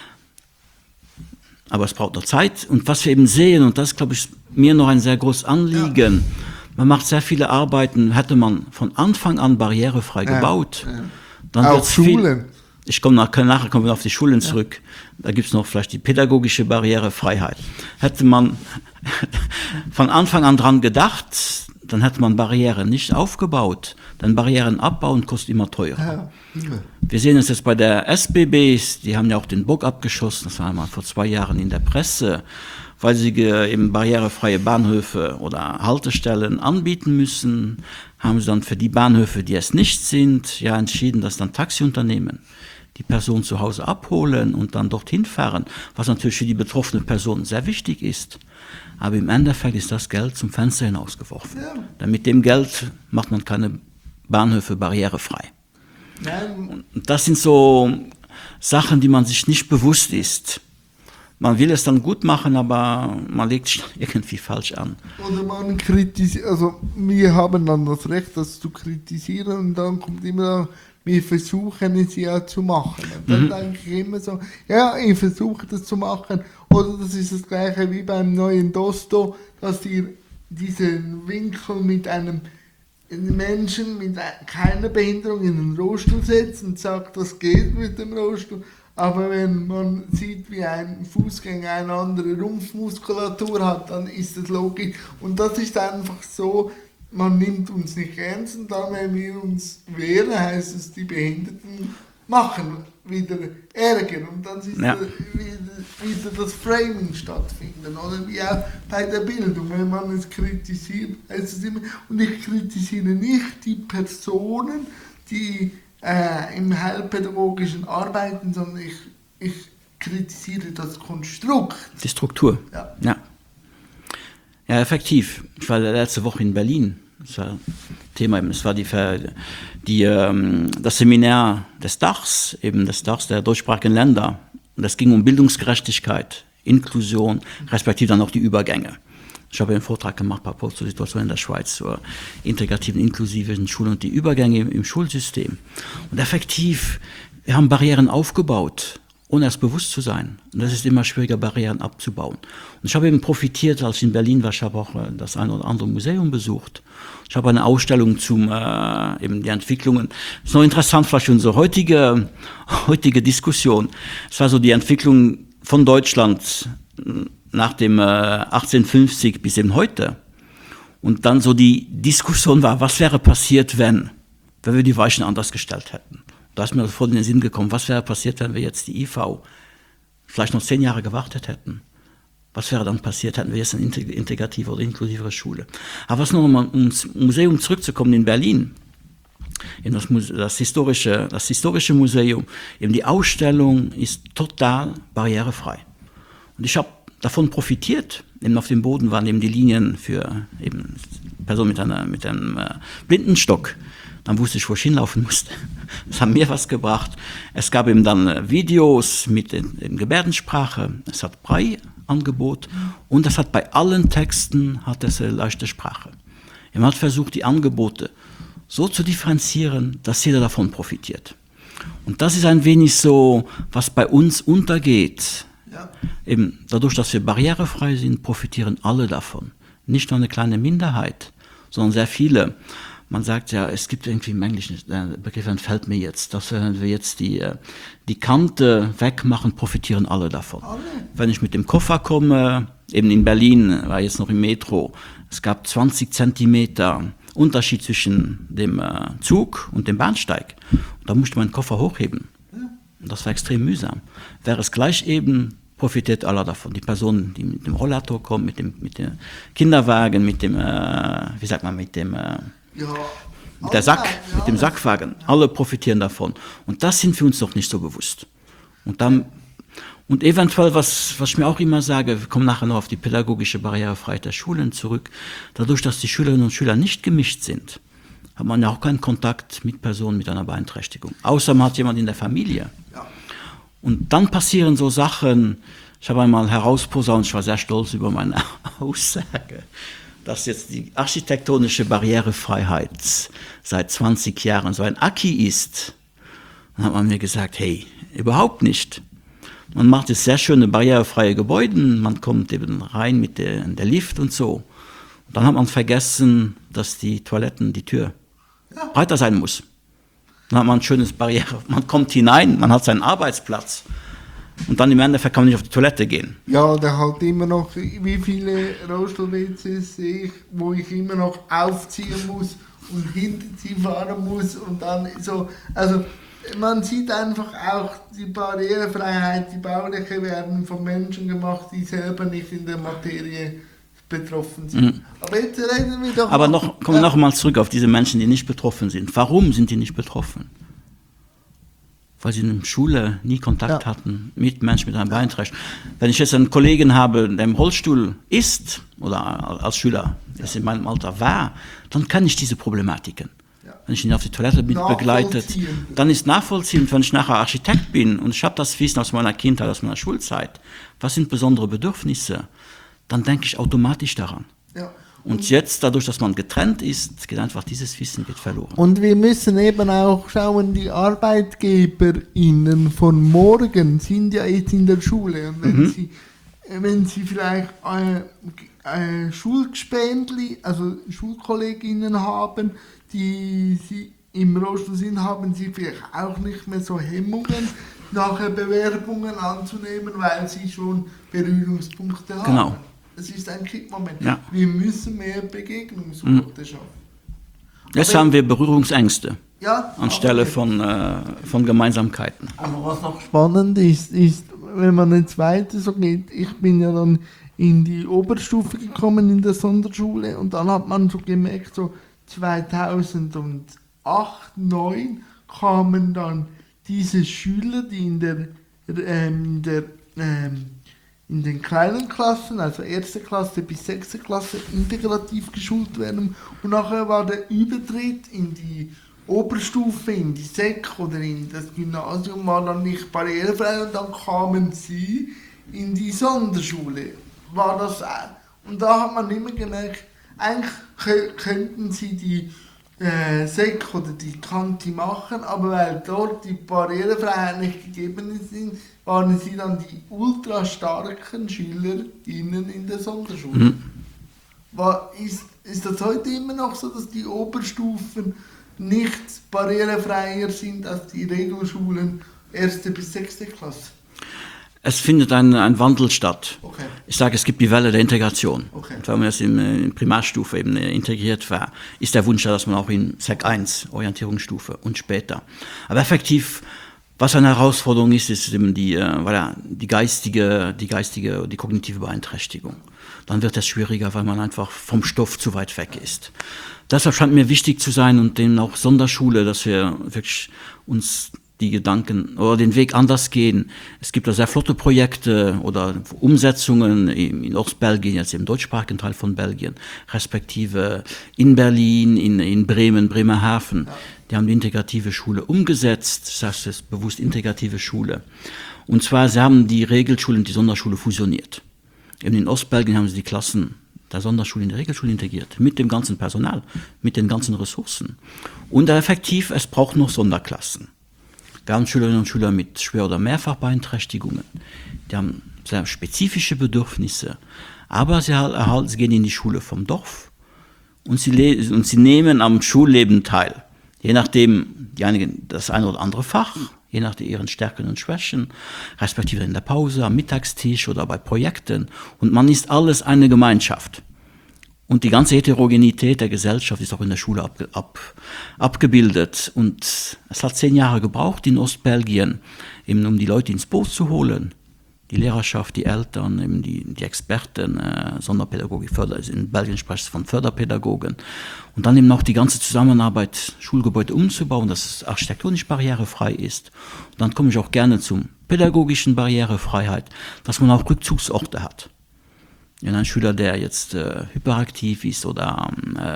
Aber es braucht noch Zeit. Und was wir eben sehen, und das ist, glaube ich, mir noch ein sehr großes Anliegen, ja. man macht sehr viele Arbeiten, hätte man von Anfang an barrierefrei ja. gebaut. Ja. Dann auch Schulen. Viel, ich komme nach, nachher kommen wir auf die Schulen ja. zurück. Da gibt es noch vielleicht die pädagogische Barrierefreiheit. Hätte man von Anfang an dran gedacht, dann hätte man Barrieren nicht aufgebaut. Denn Barrieren abbauen kostet immer teurer. Ja, immer. Wir sehen es jetzt bei der S B Bs, die haben ja auch den Bock abgeschossen, das war mal vor zwei Jahren in der Presse, weil sie eben barrierefreie Bahnhöfe oder Haltestellen anbieten müssen, haben sie dann für die Bahnhöfe, die es nicht sind, ja entschieden, dass dann Taxiunternehmen die Person zu Hause abholen und dann dorthin fahren, was natürlich für die betroffene Person sehr wichtig ist. Aber im Endeffekt ist das Geld zum Fenster hinausgeworfen. Ja. Denn mit dem Geld macht man keine Bahnhöfe barrierefrei. Nein. Und das sind so Sachen, die man sich nicht bewusst ist. Man will es dann gut machen, aber man legt sich irgendwie falsch an. Oder man kritisiert, also wir haben dann das Recht, das zu kritisieren und dann kommt immer, wir versuchen es ja zu machen. Und dann mhm. denke ich immer so, ja, ich versuche das zu machen. Oder das ist das gleiche wie beim neuen Dosto, dass ihr diesen Winkel mit einem Menschen mit keiner Behinderung in den Rollstuhl setzt und sagt, das geht mit dem Rollstuhl. Aber wenn man sieht, wie ein Fußgänger eine andere Rumpfmuskulatur hat, dann ist das logisch. Und das ist einfach so, man nimmt uns nicht ernst und dann, wenn wir uns wehren, heißt es, die Behinderten machen wieder Ärger. Und dann ist ja. wieder, wieder das Framing stattfinden. Oder wie auch bei der Bildung, wenn man es kritisiert, heißt es immer, und ich kritisiere nicht die Personen, die Äh, im heilpädagogischen Arbeiten, sondern ich, ich kritisiere das Konstrukt. Die Struktur. Ja. Ja, ja effektiv. Ich war letzte Woche in Berlin. Das war Thema, es war die, die, ähm, das Seminar des Dachs, eben des Dachs der deutschsprachigen Länder. Und es ging um Bildungsgerechtigkeit, Inklusion, respektive dann auch die Übergänge. Ich habe einen Vortrag gemacht bei Post zur Situation in der Schweiz zur integrativen, inklusiven Schule und die Übergänge im, im Schulsystem. Und effektiv, wir haben Barrieren aufgebaut, ohne es bewusst zu sein. Und das ist immer schwieriger, Barrieren abzubauen. Und ich habe eben profitiert, als ich in Berlin war, ich habe auch das ein oder andere Museum besucht. Ich habe eine Ausstellung zum, äh, eben die Entwicklungen. Das ist noch interessant, vielleicht unsere heutige, heutige Diskussion. Es war so die Entwicklung von Deutschland nach dem äh, achtzehnhundertfünfzig bis eben heute. Und dann so die Diskussion war, was wäre passiert, wenn, wenn wir die Weichen anders gestellt hätten. Da ist mir sofort in den Sinn gekommen, was wäre passiert, wenn wir jetzt die I V vielleicht noch zehn Jahre gewartet hätten. Was wäre dann passiert, hätten wir jetzt eine integrative oder inklusivere Schule. Aber was noch einmal ums Museum zurückzukommen in Berlin, in das, das, historische, das historische Museum, eben die Ausstellung ist total barrierefrei. Und ich habe davon profitiert. Eben auf dem Boden waren eben die Linien für eben Personen mit, einer, mit einem äh, Blindenstock. Dann wusste ich, wo ich hinlaufen musste. Das hat mir was gebracht. Es gab eben dann äh, Videos mit in, in Gebärdensprache. Es hat Braille-Angebot und es hat bei allen Texten hat es eine leichte Sprache. Man hat versucht, die Angebote so zu differenzieren, dass jeder davon profitiert. Und das ist ein wenig so, was bei uns untergeht. Ja. Eben dadurch, dass wir barrierefrei sind, profitieren alle davon. Nicht nur eine kleine Minderheit, sondern sehr viele. Man sagt ja, es gibt irgendwie im Englischen, der Begriff entfällt mir jetzt, dass wenn wir jetzt die, die Kante wegmachen, profitieren alle davon. Alle. Wenn ich mit dem Koffer komme, eben in Berlin, war jetzt noch im Metro, es gab zwanzig Zentimeter Unterschied zwischen dem Zug und dem Bahnsteig. Und da musste man den Koffer hochheben. Ja. Und das war extrem mühsam. Wäre es gleich eben, profitiert aller davon. Die Personen, die mit dem Rollator kommen, mit dem, mit dem Kinderwagen, mit dem, äh, wie sagt man, mit dem, äh, ja, mit der Sack, ja, mit dem Sackwagen. Ja. Alle profitieren davon. Und das sind für uns noch nicht so bewusst. Und dann, und eventuell, was, was ich mir auch immer sage, wir kommen nachher noch auf die pädagogische Barrierefreiheit der Schulen zurück. Dadurch, dass die Schülerinnen und Schüler nicht gemischt sind, hat man ja auch keinen Kontakt mit Personen mit einer Beeinträchtigung. Außer man hat jemanden in der Familie. Ja. Und dann passieren so Sachen, ich habe einmal herausposaunt, ich war sehr stolz über meine Aussage, dass jetzt die architektonische Barrierefreiheit seit zwanzig Jahren so ein Acquis ist. Dann hat man mir gesagt, hey, überhaupt nicht. Man macht jetzt sehr schöne barrierefreie Gebäude, man kommt eben rein mit der, der Lift und so. Und dann hat man vergessen, dass die Toiletten, die Tür ja. breiter sein muss. Dann hat man ein schönes Barriere, man kommt hinein, man hat seinen Arbeitsplatz. Und dann im Endeffekt kann man nicht auf die Toilette gehen. Ja, oder halt immer noch, wie viele Rollstuhl-W Cs sehe ich, wo ich immer noch aufziehen muss und hinter sie fahren muss und dann so, also man sieht einfach auch die Barrierefreiheit, die bauliche werden von Menschen gemacht, die selber nicht in der Materie betroffen sind. Mhm. Aber jetzt reden wir doch Aber mal, noch, kommen wir äh, noch mal zurück auf diese Menschen, die nicht betroffen sind. Warum sind die nicht betroffen? Weil sie in der Schule nie Kontakt ja. hatten mit Menschen mit einer Beeinträchtigung. Wenn ich jetzt einen Kollegen habe, der im Rollstuhl ist, oder als Schüler ist in meinem Alter war, dann kann ich diese Problematiken. Ja. Wenn ich ihn auf die Toilette bin begleitet, dann ist nachvollziehend, wenn ich nachher Architekt bin und ich habe das Wissen aus meiner Kindheit, aus meiner Schulzeit, was sind besondere Bedürfnisse, dann denke ich automatisch daran. Ja. Und jetzt, dadurch, dass man getrennt ist, geht einfach dieses Wissen geht verloren. Und wir müssen eben auch schauen, die ArbeitgeberInnen von morgen sind ja jetzt in der Schule. Und wenn, mhm. sie, wenn sie vielleicht äh, äh, Schulgespendli, also Schulkolleginnen haben, die sie im Rollstuhl sind, haben sie vielleicht auch nicht mehr so Hemmungen, nachher Bewerbungen anzunehmen, weil sie schon Berührungspunkte haben. Genau. Es ist ein Kippmoment. Ja. Wir müssen mehr Begegnungsorte mhm. schaffen. Jetzt aber haben wir Berührungsängste ja, anstelle von, äh, von Gemeinsamkeiten. Aber was noch spannend ist, ist, wenn man jetzt weiter so geht, ich bin ja dann in die Oberstufe gekommen in der Sonderschule und dann hat man so gemerkt, so zweitausendacht, neun kamen dann diese Schüler, die in der, ähm, in der ähm, in den kleinen Klassen, also erste Klasse bis sechste Klasse, integrativ geschult werden. Und nachher war der Übertritt in die Oberstufe, in die Sek oder in das Gymnasium, war dann nicht barrierefrei und dann kamen sie in die Sonderschule. War das auch. Und da hat man immer gemerkt, eigentlich könnten sie die äh, Sek oder die Kanti machen, aber weil dort die Barrierefreiheit nicht gegeben sind, waren sie dann die ultra starken SchülerInnen in der Sonderschule. Mhm. War, ist, ist das heute immer noch so, dass die Oberstufen nicht barrierefreier sind als die Regelschulen erste bis sechste Klasse? Es findet ein, ein Wandel statt. Okay. Ich sage, es gibt die Welle der Integration. Okay. Und wenn man jetzt in, in Primarstufe eben integriert war, ist der Wunsch da, dass man auch in Sek eins, Orientierungsstufe und später. Aber effektiv, was eine Herausforderung ist, ist eben die, äh, voilà, die geistige, die geistige, die kognitive Beeinträchtigung. Dann wird es schwieriger, weil man einfach vom Stoff zu weit weg ist. Deshalb scheint mir wichtig zu sein und eben auch Sonderschule, dass wir wirklich uns die Gedanken oder den Weg anders gehen. Es gibt da sehr flotte Projekte oder Umsetzungen in Ostbelgien, jetzt im deutschsprachigen Teil von Belgien, respektive in Berlin, in, in Bremen, Bremerhaven. Die haben die integrative Schule umgesetzt, das heißt, es ist bewusst integrative Schule. Und zwar, sie haben die Regelschule und die Sonderschule fusioniert. Eben in Ostbelgien haben sie die Klassen der Sonderschule in der Regelschule integriert, mit dem ganzen Personal, mit den ganzen Ressourcen. Und effektiv, es braucht noch Sonderklassen. Wir haben Schülerinnen und Schüler mit Schwer- oder Mehrfachbeeinträchtigungen. Die haben sehr spezifische Bedürfnisse. Aber sie, erhalten, sie gehen in die Schule vom Dorf und sie, le- und sie nehmen am Schulleben teil. Je nachdem, die einigen, das eine oder andere Fach, je nach ihren Stärken und Schwächen, respektive in der Pause, am Mittagstisch oder bei Projekten. Und man ist alles eine Gemeinschaft. Und die ganze Heterogenität der Gesellschaft ist auch in der Schule ab, ab, abgebildet. Und es hat zehn Jahre gebraucht in Ostbelgien, eben um die Leute ins Boot zu holen. Die Lehrerschaft, die Eltern, eben die, die Experten, äh, Sonderpädagogik, Förder, in Belgien spricht es von Förderpädagogen. Und dann eben auch die ganze Zusammenarbeit, Schulgebäude umzubauen, dass es architektonisch barrierefrei ist. Und dann komme ich auch gerne zum pädagogischen Barrierefreiheit, dass man auch Rückzugsorte hat. Wenn ein Schüler, der jetzt äh, hyperaktiv ist oder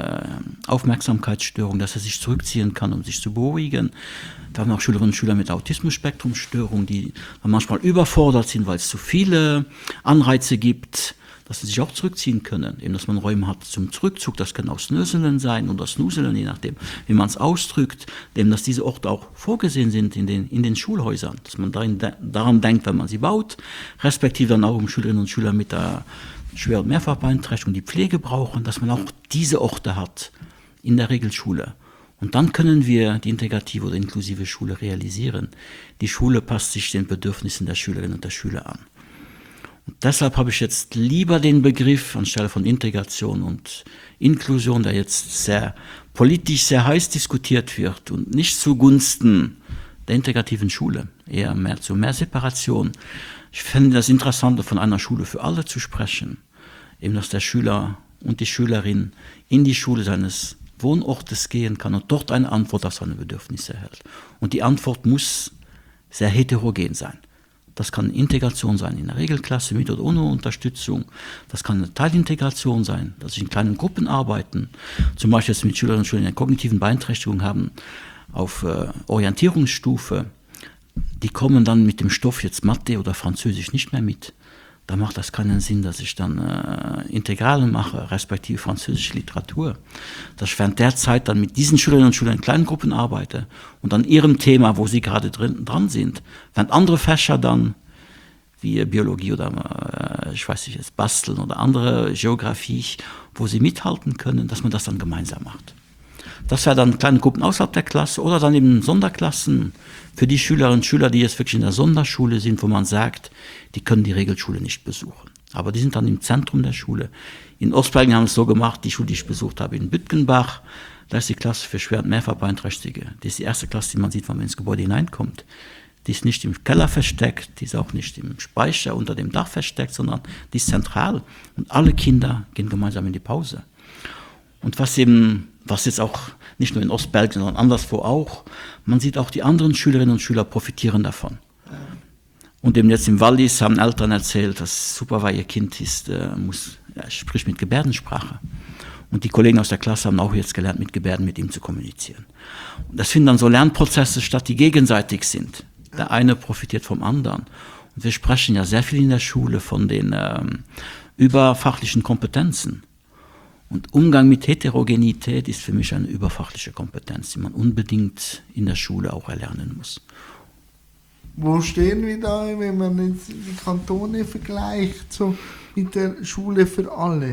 äh, Aufmerksamkeitsstörung, dass er sich zurückziehen kann, um sich zu beruhigen. Wir haben auch Schülerinnen und Schüler mit Autismus-Spektrum-Störung, die manchmal überfordert sind, weil es zu viele Anreize gibt, dass sie sich auch zurückziehen können. Eben, dass man Räume hat zum Zurückzug, das kann auch Snöseln sein oder Snuseln, je nachdem, wie man es ausdrückt. Eben, dass diese Orte auch vorgesehen sind in den, in den Schulhäusern, dass man darin, daran denkt, wenn man sie baut, respektive dann auch um Schülerinnen und Schüler mit der Schwer- und Mehrfachbeeinträchtigung, die Pflege brauchen, dass man auch diese Orte hat in der Regelschule. Und dann können wir die integrative oder inklusive Schule realisieren. Die Schule passt sich den Bedürfnissen der Schülerinnen und der Schüler an. Und deshalb habe ich jetzt lieber den Begriff anstelle von Integration und Inklusion, der jetzt sehr politisch sehr heiß diskutiert wird und nicht zugunsten der integrativen Schule, eher mehr zu mehr Separation. Ich fände das Interessante, von einer Schule für alle zu sprechen, eben dass der Schüler und die Schülerin in die Schule seines Wohnortes gehen kann und dort eine Antwort auf seine Bedürfnisse erhält. Und die Antwort muss sehr heterogen sein. Das kann Integration sein in der Regelklasse mit oder ohne Unterstützung. Das kann eine Teilintegration sein, dass sie in kleinen Gruppen arbeiten. Zum Beispiel jetzt mit Schülerinnen und Schülern, die eine kognitiven Beeinträchtigung haben, auf äh, Orientierungsstufe. Die kommen dann mit dem Stoff jetzt Mathe oder Französisch nicht mehr mit. Da macht das keinen Sinn, dass ich dann äh, Integralen mache, respektive französische Literatur. Dass ich während der Zeit dann mit diesen Schülerinnen und Schülern in kleinen Gruppen arbeite und an ihrem Thema, wo sie gerade drin, dran sind, während andere Fächer dann, wie Biologie oder äh, ich weiß nicht, jetzt Basteln oder andere Geografie, wo sie mithalten können, dass man das dann gemeinsam macht. Das wäre dann kleine Gruppen außerhalb der Klasse oder dann eben Sonderklassen für die Schülerinnen und Schüler, die jetzt wirklich in der Sonderschule sind, wo man sagt, die können die Regelschule nicht besuchen. Aber die sind dann im Zentrum der Schule. In Ostbergen haben wir es so gemacht, die Schule, die ich besucht habe in Bütgenbach, da ist die Klasse für schwer und mehrfach Beeinträchtigte. Das ist die erste Klasse, die man sieht, wenn man ins Gebäude hineinkommt. Die ist nicht im Keller versteckt, die ist auch nicht im Speicher unter dem Dach versteckt, sondern die ist zentral. Und alle Kinder gehen gemeinsam in die Pause. Und was eben, was jetzt auch nicht nur in Ostbergen, sondern anderswo auch, man sieht auch, die anderen Schülerinnen und Schüler profitieren davon. Und eben jetzt im Wallis haben Eltern erzählt, dass super, weil ihr Kind ist, äh, muss, ja, spricht mit Gebärdensprache. Und die Kollegen aus der Klasse haben auch jetzt gelernt, mit Gebärden mit ihm zu kommunizieren. Und das finden dann so Lernprozesse statt, die gegenseitig sind. Der eine profitiert vom anderen. Und wir sprechen ja sehr viel in der Schule von den ähm, überfachlichen Kompetenzen. Und Umgang mit Heterogenität ist für mich eine überfachliche Kompetenz, die man unbedingt in der Schule auch erlernen muss. Wo stehen wir da, wenn man jetzt die Kantone vergleicht, so mit der Schule für alle?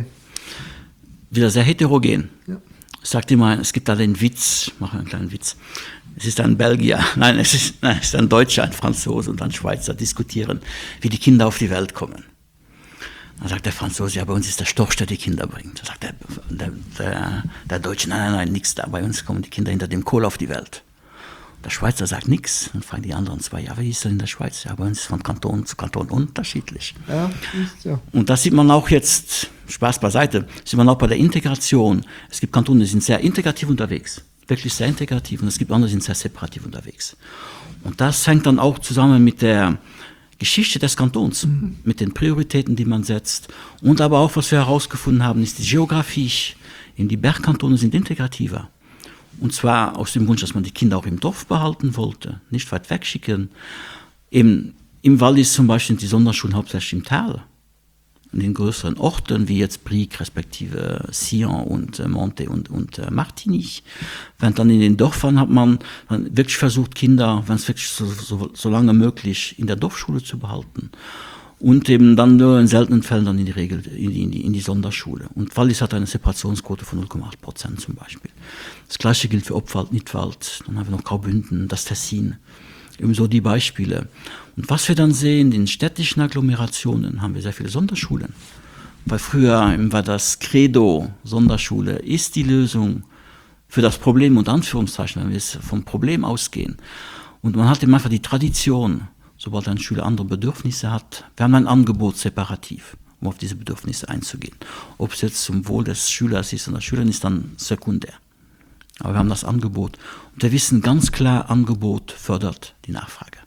Wieder sehr heterogen. Ja. Ich sagte immer, es gibt da den Witz, ich mache einen kleinen Witz. Es ist ein Belgier, nein, es ist, nein, es ist ein Deutscher, ein Franzose und ein Schweizer diskutieren, wie die Kinder auf die Welt kommen. Dann sagt der Franzose, ja, bei uns ist der Storch, der die Kinder bringt. Dann sagt der, der, der, der Deutsche, nein, nein, nein, nichts da, bei uns kommen die Kinder hinter dem Kohl auf die Welt. Der Schweizer sagt nichts und fragen die anderen zwei, ja, wie ist das in der Schweiz? Ja, bei uns ist von Kanton zu Kanton unterschiedlich. Ja, ist so. Und das sieht man auch jetzt, Spaß beiseite, sieht man auch bei der Integration. Es gibt Kantone, die sind sehr integrativ unterwegs, wirklich sehr integrativ, und es gibt andere, die sind sehr separativ unterwegs. Und das hängt dann auch zusammen mit der Geschichte des Kantons, mhm. mit den Prioritäten, die man setzt. Und aber auch, was wir herausgefunden haben, ist die Geografie. In die Bergkantone sind integrativer. Und zwar aus dem Wunsch, dass man die Kinder auch im Dorf behalten wollte, nicht weit wegschicken. Im, im Wallis zum Beispiel sind die Sonderschulen hauptsächlich im Tal. In den größeren Orten, wie jetzt Brieg, respektive Sion und äh, Monte und, und äh, Martigny. Während dann in den Dörfern hat man dann wirklich versucht, Kinder, wenn es wirklich so, so, so lange möglich, in der Dorfschule zu behalten. Und eben dann nur in seltenen Fällen dann in die Regel, in die, in die, in die Sonderschule. Und Wallis hat eine Separationsquote von null Komma acht Prozent zum Beispiel. Das Gleiche gilt für Obwald, Nidwald, dann haben wir noch Graubünden, das Tessin. Ebenso die Beispiele. Und was wir dann sehen, in städtischen Agglomerationen haben wir sehr viele Sonderschulen. Weil früher war das Credo, Sonderschule ist die Lösung für das Problem, und Anführungszeichen, wenn wir es vom Problem ausgehen. Und man hat eben einfach die Tradition, sobald ein Schüler andere Bedürfnisse hat, wir haben ein Angebot separativ, um auf diese Bedürfnisse einzugehen. Ob es jetzt zum Wohl des Schülers ist oder der Schülerin, ist dann sekundär. Aber wir haben das Angebot. Und wir wissen ganz klar, Angebot fördert die Nachfrage.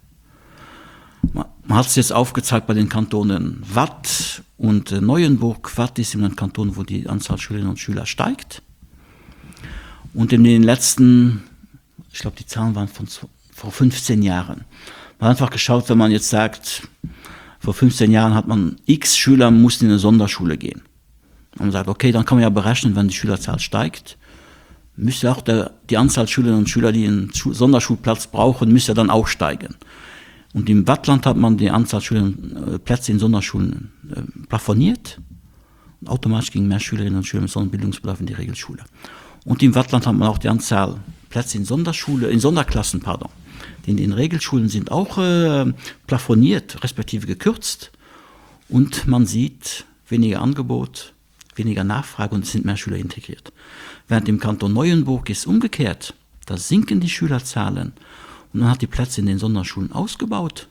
Man, man hat es jetzt aufgezeigt bei den Kantonen Waadt und äh, Neuenburg. Waadt ist in einem Kanton, wo die Anzahl Schülerinnen und Schüler steigt. Und in den letzten, ich glaube, die Zahlen waren von vor fünfzehn Jahren. Man hat einfach geschaut, wenn man jetzt sagt, vor fünfzehn Jahren hat man x Schüler, mussten in eine Sonderschule gehen. Und man sagt, okay, dann kann man ja berechnen, wenn die Schülerzahl steigt, müsste auch der, die Anzahl Schülerinnen und Schüler, die einen Sonderschulplatz brauchen, müsste dann auch steigen. Und im Waadtland hat man die Anzahl Schülerplätze in Sonderschulen äh, plafoniert. Und automatisch gingen mehr Schülerinnen und Schüler mit Sonderbildungsbedarf in die Regelschule. Und im Waadtland hat man auch die Anzahl Plätze in Sonderschule, in Sonderklassen, pardon. Die in den Regelschulen sind auch äh, plafoniert, respektive gekürzt. Und man sieht weniger Angebot, weniger Nachfrage und es sind mehr Schüler integriert. Während im Kanton Neuenburg ist umgekehrt. Da sinken die Schülerzahlen und man hat die Plätze in den Sonderschulen ausgebaut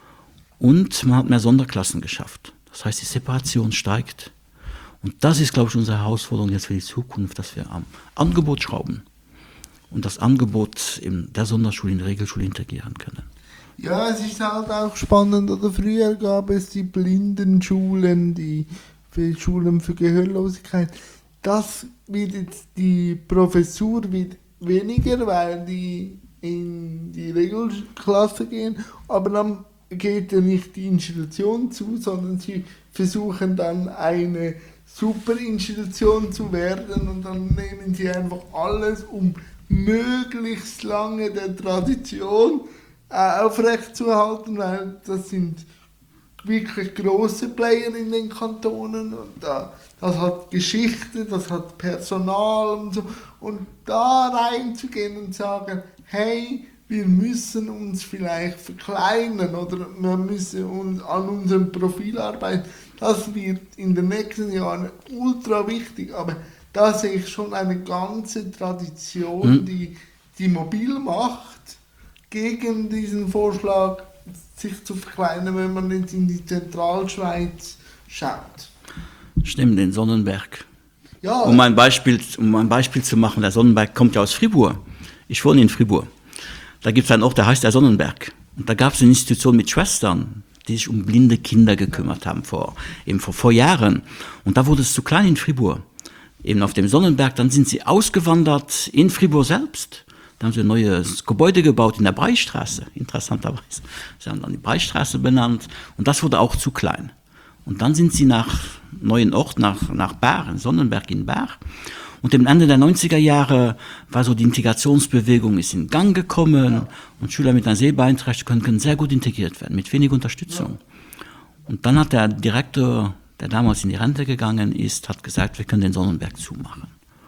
und man hat mehr Sonderklassen geschafft. Das heißt, die Separation steigt. Und das ist, glaube ich, unsere Herausforderung jetzt für die Zukunft, dass wir am Angebot schrauben und das Angebot in der Sonderschule in die Regelschule integrieren können. Ja, es ist halt auch spannend, oder früher gab es die Blindenschulen, die für Schulen für Gehörlosigkeit. Das wird jetzt, die Professur wird weniger, weil die in die Regelklasse gehen, aber dann geht ja nicht die Institution zu, sondern sie versuchen dann eine Superinstitution zu werden und dann nehmen sie einfach alles, um möglichst lange der Tradition äh, aufrechtzuerhalten, weil das sind wirklich große Player in den Kantonen und äh, das hat Geschichte, das hat Personal und so. Und da reinzugehen und sagen, hey, wir müssen uns vielleicht verkleinern oder wir müssen uns an unserem Profil arbeiten, das wird in den nächsten Jahren ultra wichtig. Aber da sehe ich schon eine ganze Tradition, mhm. die, die mobil macht, gegen diesen Vorschlag, sich zu verkleinern, wenn man jetzt in die Zentralschweiz schaut. Stimmt, den Sonnenberg. Ja, um, ein Beispiel, um ein Beispiel zu machen, der Sonnenberg kommt ja aus Fribourg. Ich wohne in Fribourg. Da gibt es einen Ort, der heißt der Sonnenberg. Und da gab es eine Institution mit Schwestern, die sich um blinde Kinder gekümmert haben, vor, eben vor, vor Jahren. Und da wurde es zu klein in Fribourg. Eben auf dem Sonnenberg, dann sind sie ausgewandert in Fribourg selbst. Da haben sie ein neues Gebäude gebaut in der Breistraße, interessanterweise. Sie haben dann die Breistraße benannt und das wurde auch zu klein. Und dann sind sie nach neuen Ort, nach, nach Baar, in Sonnenberg in Baar. Und am Ende der neunziger Jahre war so die Integrationsbewegung ist in Gang gekommen ja. Und Schüler mit einer Sehbeeinträchtigung können, können sehr gut integriert werden, mit wenig Unterstützung. Ja. Und dann hat der Direktor, der damals in die Rente gegangen ist, hat gesagt, wir können den Sonnenberg zumachen.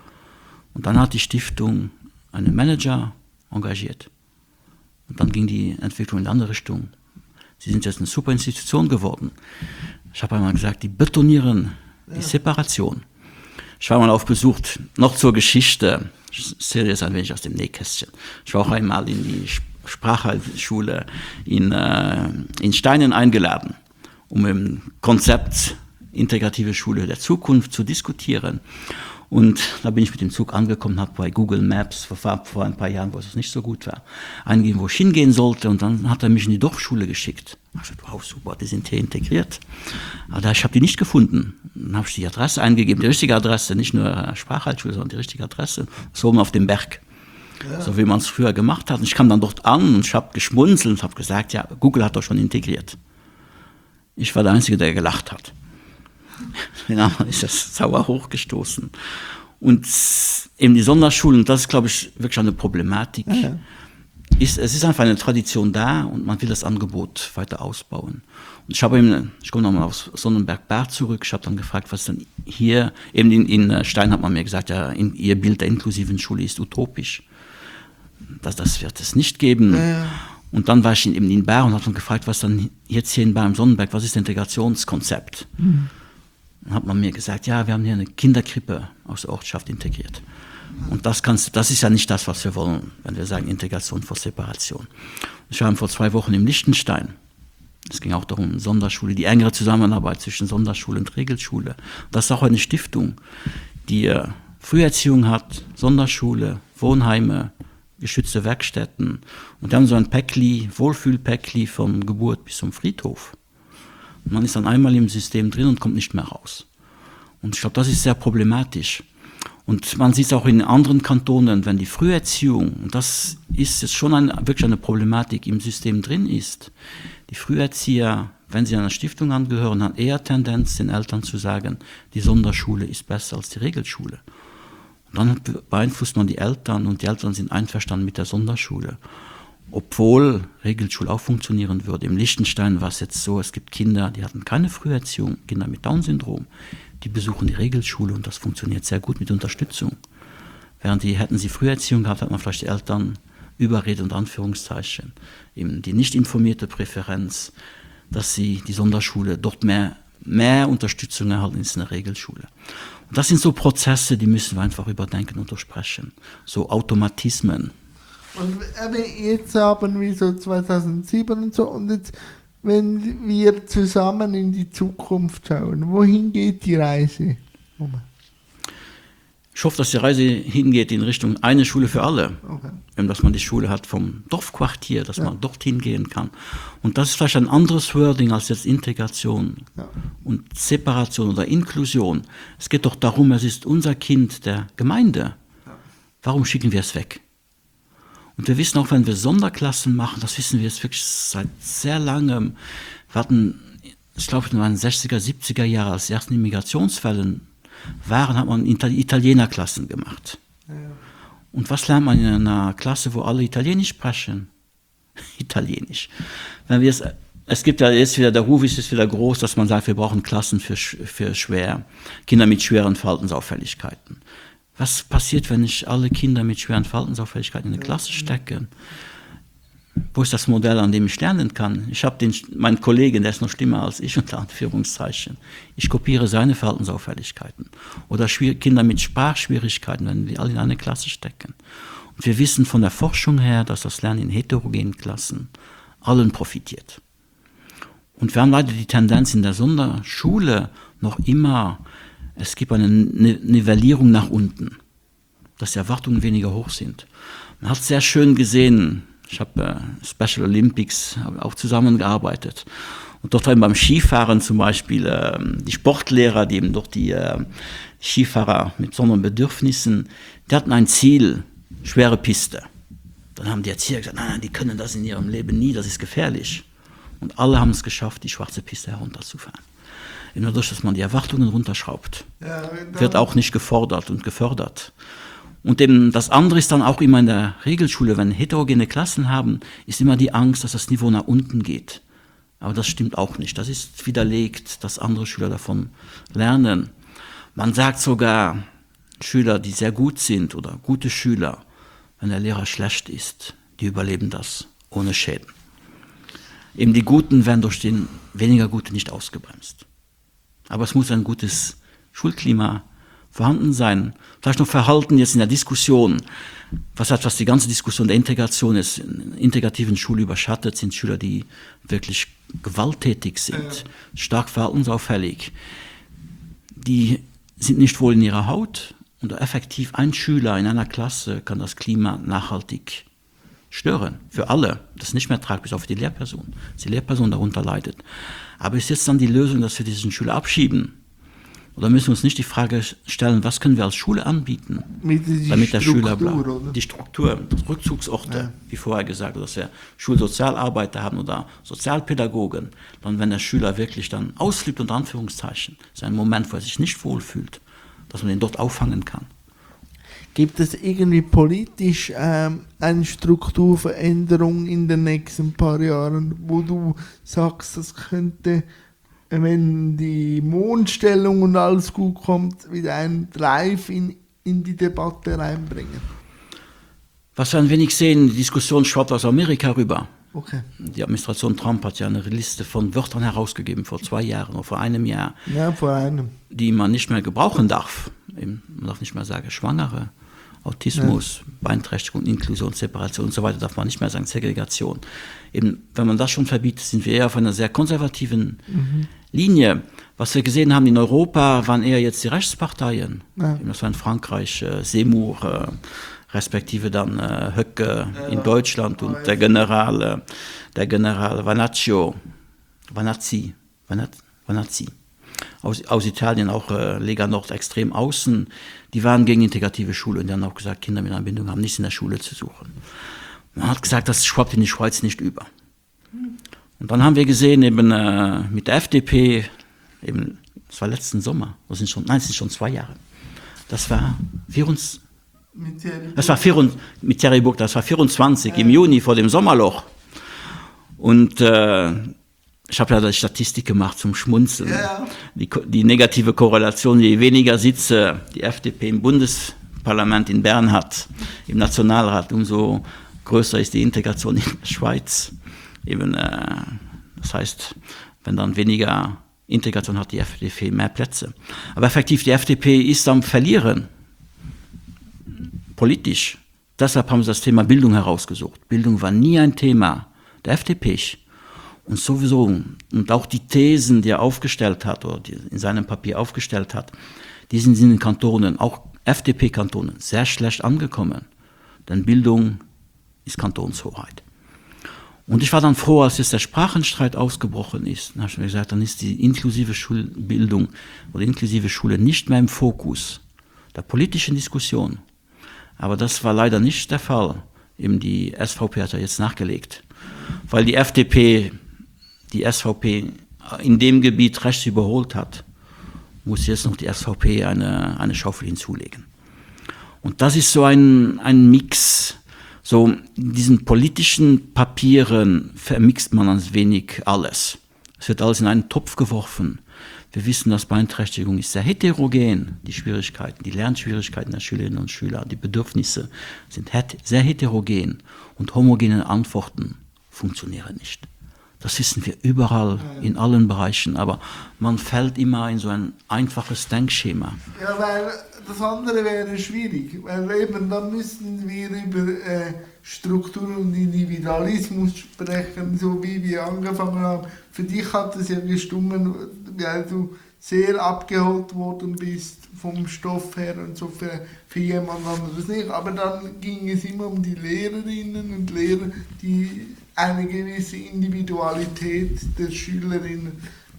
Und dann hat die Stiftung einen Manager engagiert. Und dann ging die Entwicklung in die andere Richtung. Sie sind jetzt eine super Institution geworden. Ich habe einmal gesagt, die betonieren die Separation. Ich war mal auf Besuch, noch zur Geschichte, ich erzähle jetzt ein wenig aus dem Nähkästchen. Ich war auch einmal in die Sprachschule in, äh, in Steinen eingeladen, um im Konzept integrative Schule der Zukunft zu diskutieren. Und da bin ich mit dem Zug angekommen, habe bei Google Maps vor, vor ein paar Jahren, wo es nicht so gut war, eingegeben, wo ich hingehen sollte. Und dann hat er mich in die Dorfschule geschickt. Ich dachte, wow, super, die sind hier integriert. Aber ich habe die nicht gefunden. Dann habe ich die Adresse eingegeben, die richtige Adresse, nicht nur Sprachhaltschule, sondern die richtige Adresse. So oben auf dem Berg, ja. So wie man es früher gemacht hat. Und ich kam dann dort an und ich habe geschmunzelt und habe gesagt, ja, Google hat doch schon integriert. Ich war der Einzige, der gelacht hat. Dann ist das sauer hochgestoßen. Und eben die Sonderschulen, das ist, glaube ich, wirklich eine Problematik. Ja, ja. Ist, es ist einfach eine Tradition da und man will das Angebot weiter ausbauen. Und ich habe eben, ich komme nochmal auf Sonnenberg-Baar zurück, ich habe dann gefragt, was dann hier, eben in, in Stein hat man mir gesagt, ja, in, ihr Bild der inklusiven Schule ist utopisch. Das, das wird es nicht geben. Ja, ja. Und dann war ich in, eben in Baar und habe dann gefragt, was dann jetzt hier in Baar im Sonnenberg, was ist das Integrationskonzept? Mhm. Dann hat man mir gesagt, ja, wir haben hier eine Kinderkrippe aus der Ortschaft integriert. Und das, kannst, das ist ja nicht das, was wir wollen, wenn wir sagen Integration vor Separation. Ich war vor zwei Wochen im Liechtenstein. Es ging auch darum, Sonderschule, die engere Zusammenarbeit zwischen Sonderschule und Regelschule. Das ist auch eine Stiftung, die Früherziehung hat, Sonderschule, Wohnheime, geschützte Werkstätten. Und wir haben so ein Päckli, Wohlfühlpäckli von Geburt bis zum Friedhof. Und man ist dann einmal im System drin und kommt nicht mehr raus. Und ich glaube, das ist sehr problematisch. Und man sieht es auch in anderen Kantonen, wenn die Früherziehung, und das ist jetzt schon eine, wirklich eine Problematik, im System drin ist. Die Früherzieher, wenn sie einer Stiftung angehören, haben eher Tendenz, den Eltern zu sagen, die Sonderschule ist besser als die Regelschule. Und dann beeinflusst man die Eltern und die Eltern sind einverstanden mit der Sonderschule. Obwohl Regelschule auch funktionieren würde. Im Liechtenstein war es jetzt so, es gibt Kinder, die hatten keine Früherziehung, Kinder mit Down-Syndrom, die besuchen die Regelschule und das funktioniert sehr gut mit Unterstützung. Während die, hätten sie Früherziehung gehabt, hat man vielleicht die Eltern überredet, unter Anführungszeichen, eben die nicht informierte Präferenz, dass sie die Sonderschule dort mehr, mehr Unterstützung erhalten als in der Regelschule. Und das sind so Prozesse, die müssen wir einfach überdenken und durchsprechen. So Automatismen. Und jetzt haben wir so zweitausendsieben und so, und jetzt, wenn wir zusammen in die Zukunft schauen, wohin geht die Reise? Moment. Ich hoffe, dass die Reise hingeht in Richtung eine Schule für alle. Okay. Dass man die Schule hat vom Dorfquartier, dass ja. man dorthin gehen kann. Und das ist vielleicht ein anderes Wording als jetzt Integration ja. und Separation oder Inklusion. Es geht doch darum, es ist unser Kind der Gemeinde. Ja. Warum schicken wir es weg? Und wir wissen auch, wenn wir Sonderklassen machen, das wissen wir jetzt wirklich seit sehr langem. Wir hatten, ich glaube, in den sechziger, siebziger Jahren, als die ersten Immigrationsfälle waren, hat man Italienerklassen gemacht. Ja. Und was lernt man in einer Klasse, wo alle Italienisch sprechen? Italienisch. Wenn wir es, es gibt ja jetzt wieder, der Ruf ist jetzt wieder groß, dass man sagt, wir brauchen Klassen für, für schwer, Kinder mit schweren Verhaltensauffälligkeiten. Was passiert, wenn ich alle Kinder mit schweren Verhaltensauffälligkeiten in eine Klasse stecke? Wo ist das Modell, an dem ich lernen kann? Ich habe den, meinen Kollegen, der ist noch schlimmer als ich, unter Anführungszeichen. Ich kopiere seine Verhaltensauffälligkeiten. Oder Kinder mit Sprachschwierigkeiten, wenn wir alle in eine Klasse stecken. Und wir wissen von der Forschung her, dass das Lernen in heterogenen Klassen allen profitiert. Und wir haben leider die Tendenz in der Sonderschule noch immer, es gibt eine Nivellierung nach unten, dass die Erwartungen weniger hoch sind. Man hat sehr schön gesehen, ich habe äh, Special Olympics auch zusammengearbeitet. Und dort haben beim Skifahren zum Beispiel äh, die Sportlehrer, die eben dort die äh, Skifahrer mit besonderen Bedürfnissen, die hatten ein Ziel, schwere Piste. Dann haben die Erzieher gesagt, nein, die können das in ihrem Leben nie, das ist gefährlich. Und alle haben es geschafft, die schwarze Piste herunterzufahren. Nur dadurch, dass man die Erwartungen runterschraubt, ja, wird auch nicht gefordert und gefördert. Und eben das andere ist dann auch immer in der Regelschule, wenn heterogene Klassen haben, ist immer die Angst, dass das Niveau nach unten geht. Aber das stimmt auch nicht. Das ist widerlegt, dass andere Schüler davon lernen. Man sagt sogar, Schüler, die sehr gut sind oder gute Schüler, wenn der Lehrer schlecht ist, die überleben das ohne Schäden. Eben die Guten werden durch den weniger Gute nicht ausgebremst. Aber es muss ein gutes Schulklima vorhanden sein. Vielleicht noch Verhalten jetzt in der Diskussion. Was hat, was die ganze Diskussion der Integration ist, in integrativen Schule überschattet, sind Schüler, die wirklich gewalttätig sind, ja. stark verhaltensauffällig. Die sind nicht wohl in ihrer Haut und effektiv ein Schüler in einer Klasse kann das Klima nachhaltig stören. Für alle. Das ist nicht mehr tragbar, bis auf die Lehrperson. Dass die Lehrperson darunter leidet. Aber ist jetzt dann die Lösung, dass wir diesen Schüler abschieben? Oder müssen wir uns nicht die Frage stellen, was können wir als Schule anbieten, damit der Schüler bleibt? Oder? Die Struktur, Rückzugsorte, ja. wie vorher gesagt, dass wir Schulsozialarbeiter haben oder Sozialpädagogen. Dann, wenn der Schüler wirklich dann ausflippt, unter Anführungszeichen, ist ein Moment, wo er sich nicht wohlfühlt, dass man ihn dort auffangen kann. Gibt es irgendwie politisch ähm, eine Strukturveränderung in den nächsten paar Jahren, wo du sagst, das könnte, wenn die Mondstellung und alles gut kommt, wieder ein Drive in, in die Debatte reinbringen? Was wir ein wenig sehen, die Diskussion schwappt aus Amerika rüber. Okay. Die Administration Trump hat ja eine Liste von Wörtern herausgegeben, vor zwei Jahren oder vor einem Jahr, ja, vor einem. die man nicht mehr gebrauchen darf. Man darf nicht mehr sagen Schwangere, Autismus, ja. Beeinträchtigung, Inklusion, Separation und so weiter, darf man nicht mehr sagen Segregation. Eben, wenn man das schon verbietet, sind wir eher auf einer sehr konservativen mhm. Linie. Was wir gesehen haben in Europa, waren eher jetzt die Rechtsparteien. Ja. Das war in Frankreich äh, Seymour, äh, respektive dann äh, Höcke ja. in Deutschland und der General, äh, der General Vanaccio, Vanazzi, Vanazzi. Aus, aus Italien, auch äh, Lega Nord extrem außen, die waren gegen integrative Schule und die haben auch gesagt, Kinder mit einer Bindung haben nichts in der Schule zu suchen. Man hat gesagt, das schwappt in die Schweiz nicht über. Und dann haben wir gesehen, eben äh, mit der F D P, eben, das war letzten Sommer, das sind schon, nein, das sind schon zwei Jahre, das war vierundzwanzig, das war vierundzwanzig, mit Thierry Burg, das war vierundzwanzig, äh. im Juni vor dem Sommerloch. Und äh, ich habe ja die Statistik gemacht zum Schmunzeln. Ja. Die, die negative Korrelation, je weniger Sitze die F D P im Bundes, Parlament in Bern hat, im Nationalrat, umso größer ist die Integration in der Schweiz. Eben, äh, das heißt, wenn dann weniger Integration hat, die F D P mehr Plätze. Aber effektiv, die F D P ist am Verlieren, politisch. Deshalb haben sie das Thema Bildung herausgesucht. Bildung war nie ein Thema der F D P. Und sowieso, und auch die Thesen, die er aufgestellt hat, oder die in seinem Papier aufgestellt hat, die sind in den Kantonen, auch F D P-Kantonen, sehr schlecht angekommen. Denn Bildung ist Kantonshoheit. Und ich war dann froh, als jetzt der Sprachenstreit ausgebrochen ist. Dann habe ich mir gesagt, dann ist die inklusive Schulbildung oder inklusive Schule nicht mehr im Fokus der politischen Diskussion. Aber das war leider nicht der Fall. Eben die S V P hat ja jetzt nachgelegt. Weil die F D P die S V P in dem Gebiet rechts überholt hat, muss jetzt noch die S V P eine, eine Schaufel hinzulegen. Und das ist so ein, ein Mix. So, in diesen politischen Papieren vermixt man ein wenig alles. Es wird alles in einen Topf geworfen. Wir wissen, dass Beeinträchtigung ist sehr heterogen. Die Schwierigkeiten, die Lernschwierigkeiten der Schülerinnen und Schüler, die Bedürfnisse sind het- sehr heterogen. Und homogene Antworten funktionieren nicht. Das wissen wir überall, in allen Bereichen. Aber man fällt immer in so ein einfaches Denkschema. Ja, weil das andere wäre schwierig, weil eben dann müssten wir über äh, Struktur und Individualismus sprechen, so wie wir angefangen haben. Für dich hat es ja gestummen, weil du sehr abgeholt worden bist vom Stoff her und so, für, für jemand anderes nicht. Aber dann ging es immer um die Lehrerinnen und Lehrer, die eine gewisse Individualität der Schülerinnen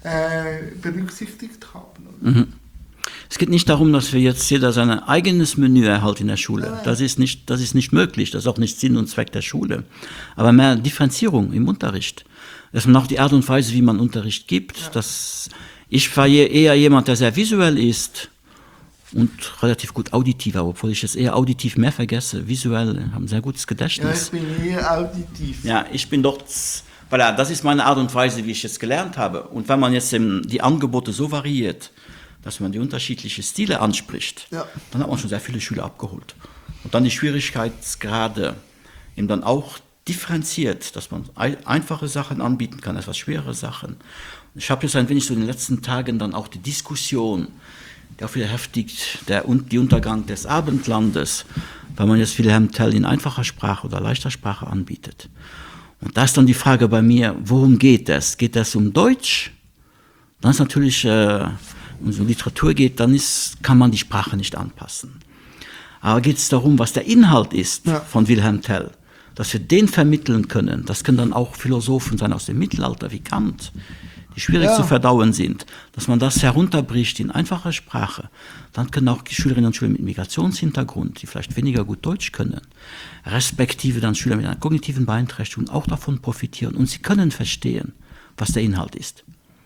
äh, berücksichtigt haben. Mhm. Es geht nicht darum, dass wir jetzt jeder sein eigenes Menü erhält in der Schule. Das ist nicht, das ist nicht möglich, das ist auch nicht Sinn und Zweck der Schule. Aber mehr Differenzierung im Unterricht. Dass man auch die Art und Weise, wie man Unterricht gibt. Ja. Das, ich war eher jemand, der sehr visuell ist und relativ gut auditiv, obwohl ich jetzt eher auditiv mehr vergesse. Visuell, habe ein sehr gutes Gedächtnis. Ja, ich bin eher auditiv. Ja, ich bin dort, voilà, das ist meine Art und Weise, wie ich jetzt gelernt habe. Und wenn man jetzt die Angebote so variiert, dass man die unterschiedlichen Stile anspricht, ja, dann hat man schon sehr viele Schüler abgeholt. Und dann die Schwierigkeitsgrade eben dann auch differenziert, dass man einfache Sachen anbieten kann, etwas schwere Sachen. Ich habe jetzt ein wenig so in den letzten Tagen dann auch die Diskussion, die auch wieder heftig, der, die Untergang des Abendlandes, weil man jetzt Wilhelm Tell in einfacher Sprache oder leichter Sprache anbietet. Und da ist dann die Frage bei mir, worum geht es? Geht es um Deutsch? Dann ist natürlich, äh, wenn es um Literatur geht, dann ist, kann man die Sprache nicht anpassen. Aber geht es darum, was der Inhalt ist, ja, von Wilhelm Tell, dass wir den vermitteln können. Das können dann auch Philosophen sein aus dem Mittelalter wie Kant, die schwierig ja. zu verdauen sind, dass man das herunterbricht in einfacher Sprache. Dann können auch die Schülerinnen und Schüler mit Migrationshintergrund, die vielleicht weniger gut Deutsch können, respektive dann Schüler mit einer kognitiven Beeinträchtigung auch davon profitieren. Und sie können verstehen, was der Inhalt ist.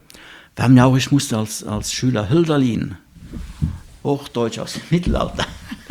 Wir haben ja auch, ich musste als, als Schüler Hölderlin, Hochdeutsch aus dem Mittelalter,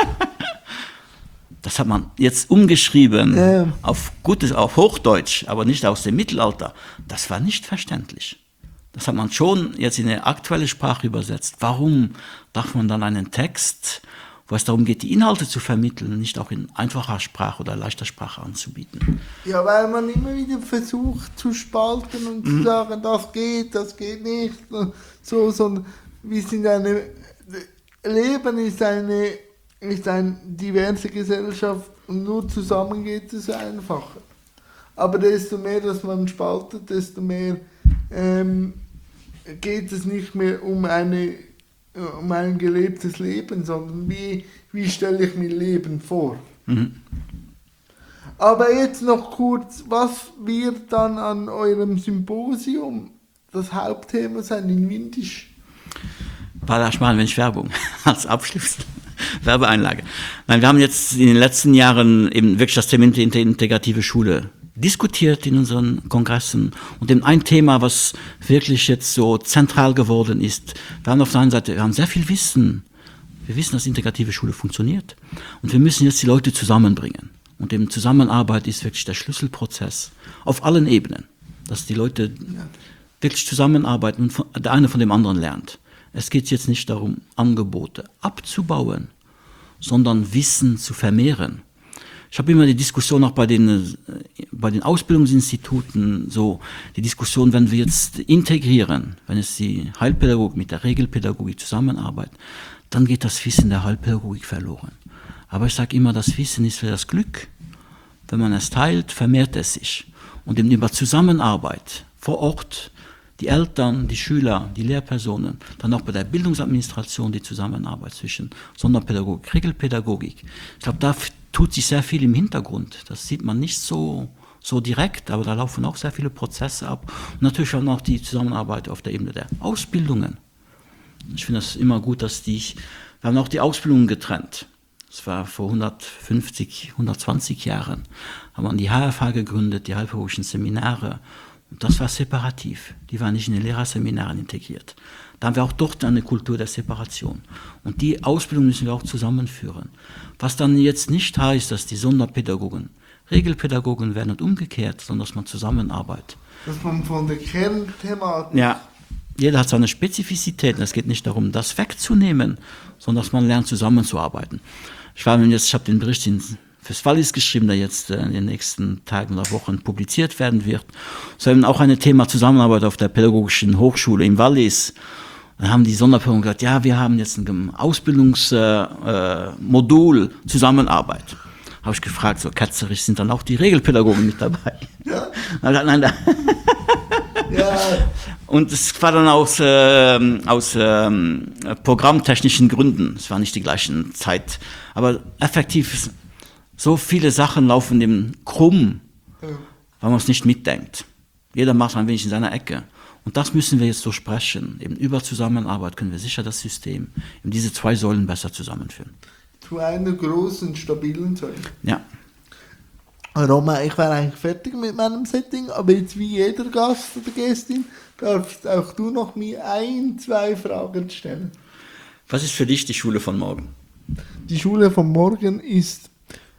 das hat man jetzt umgeschrieben ja. auf gutes, auf Hochdeutsch, aber nicht aus dem Mittelalter. Das war nicht verständlich. Das hat man schon jetzt in eine aktuelle Sprache übersetzt. Warum darf man dann einen Text, wo es darum geht, die Inhalte zu vermitteln, nicht auch in einfacher Sprache oder leichter Sprache anzubieten? Ja, weil man immer wieder versucht zu spalten und mhm. zu sagen, das geht, das geht nicht. So, so, wir sind eine, Leben ist eine, ist eine diverse Gesellschaft und nur zusammen geht es einfacher. Aber desto mehr, dass man spaltet, desto mehr ähm, geht es nicht mehr um, eine, um ein gelebtes Leben, sondern wie, wie stelle ich mir Leben vor. Mhm. Aber jetzt noch kurz, was wird dann an eurem Symposium das Hauptthema sein in Windisch? War ich mal, wenn ich Werbung als Abschluss. Werbeeinlage. Nein, wir haben jetzt in den letzten Jahren eben wirklich das Thema integrative Schule diskutiert in unseren Kongressen und eben ein Thema, was wirklich jetzt so zentral geworden ist. Wir haben auf der einen Seite, wir haben sehr viel Wissen. Wir wissen, dass integrative Schule funktioniert und wir müssen jetzt die Leute zusammenbringen. Und eben Zusammenarbeit ist wirklich der Schlüsselprozess auf allen Ebenen, dass die Leute wirklich zusammenarbeiten und der eine von dem anderen lernt. Es geht jetzt nicht darum, Angebote abzubauen, sondern Wissen zu vermehren. Ich habe immer die Diskussion auch bei den, bei den Ausbildungsinstituten, so die Diskussion, wenn wir jetzt integrieren, wenn es die Heilpädagogik mit der Regelpädagogik zusammenarbeitet, dann geht das Wissen der Heilpädagogik verloren. Aber ich sage immer, das Wissen ist für das Glück. Wenn man es teilt, vermehrt es sich. Und eben über Zusammenarbeit vor Ort, die Eltern, die Schüler, die Lehrpersonen, dann auch bei der Bildungsadministration die Zusammenarbeit zwischen Sonderpädagogik, Regelpädagogik. Ich glaube, da tut sich sehr viel im Hintergrund. Das sieht man nicht so, so direkt, aber da laufen auch sehr viele Prozesse ab. Und natürlich auch noch die Zusammenarbeit auf der Ebene der Ausbildungen. Ich finde es immer gut, dass die, wir haben auch die Ausbildungen getrennt. Das war vor hundertfünfzig, hundertzwanzig Jahren, haben wir die H F H gegründet, die Heilpädagogischen Seminare. Und das war separativ. Die waren nicht in den Lehrerseminaren integriert. Da haben wir auch dort eine Kultur der Separation. Und die Ausbildung müssen wir auch zusammenführen. Was dann jetzt nicht heißt, dass die Sonderpädagogen Regelpädagogen werden und umgekehrt, sondern dass man zusammenarbeitet. Dass man von der Kernthematik... Ja, jeder hat seine Spezifizitäten. Es geht nicht darum, das wegzunehmen, sondern dass man lernt, zusammenzuarbeiten. Ich, war jetzt, ich habe den Bericht in, fürs Wallis geschrieben, der jetzt in den nächsten Tagen oder Wochen publiziert werden wird. Es war eben auch ein Thema Zusammenarbeit auf der Pädagogischen Hochschule im Wallis. Dann haben die Sonderpädagogen gesagt, ja, wir haben jetzt ein Ausbildungsmodul äh, Zusammenarbeit. Habe ich gefragt, so ketzerisch, sind dann auch die Regelpädagogen mit dabei? Ja. Nein, nein. Ja. Und es war dann aus, äh, aus äh, programmtechnischen Gründen. Es war nicht die gleiche Zeit. Aber effektiv, so viele Sachen laufen dem krumm, ja, weil man es nicht mitdenkt. Jeder macht ein wenig in seiner Ecke. Und das müssen wir jetzt durchsprechen. Eben über Zusammenarbeit können wir sicher das System, eben diese zwei Säulen besser zusammenführen. Zu einer großen, stabilen Säule. Ja. Roma, ich wäre eigentlich fertig mit meinem Setting, aber jetzt wie jeder Gast oder Gästin darfst auch du noch mir ein, zwei Fragen stellen. Was ist für dich die Schule von morgen? Die Schule von morgen ist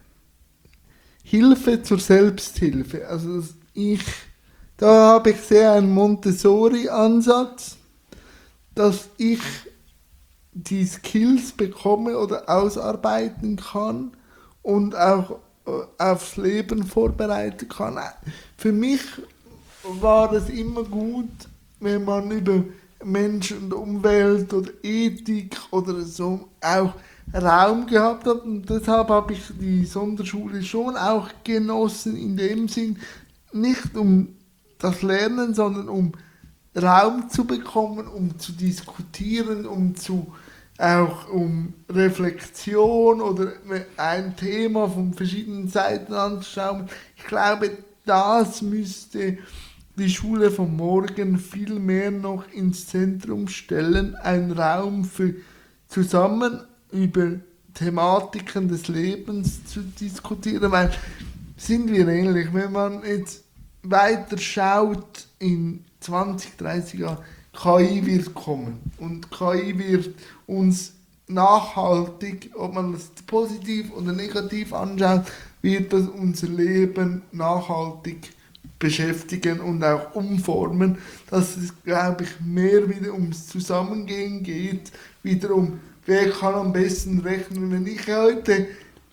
Hilfe zur Selbsthilfe. Also ich, da habe ich sehr einen Montessori-Ansatz, dass ich die Skills bekomme oder ausarbeiten kann und auch aufs Leben vorbereiten kann. Für mich war es immer gut, wenn man über Mensch und Umwelt oder Ethik oder so auch Raum gehabt hat. Und deshalb habe ich die Sonderschule schon auch genossen, in dem Sinn, nicht um das Lernen, sondern um Raum zu bekommen, um zu diskutieren, um zu auch um Reflexion oder ein Thema von verschiedenen Seiten anzuschauen. Ich glaube, das müsste die Schule von morgen viel mehr noch ins Zentrum stellen, ein Raum für zusammen über Thematiken des Lebens zu diskutieren, weil, sind wir ehrlich, wenn man jetzt weiter schaut in zwanzig, dreißig Jahren, K I wird kommen und K I wird uns nachhaltig, ob man das positiv oder negativ anschaut, wird das unser Leben nachhaltig beschäftigen und auch umformen, dass es, glaube ich, mehr wieder ums Zusammengehen geht, wieder um, wer kann am besten rechnen. Wenn ich heute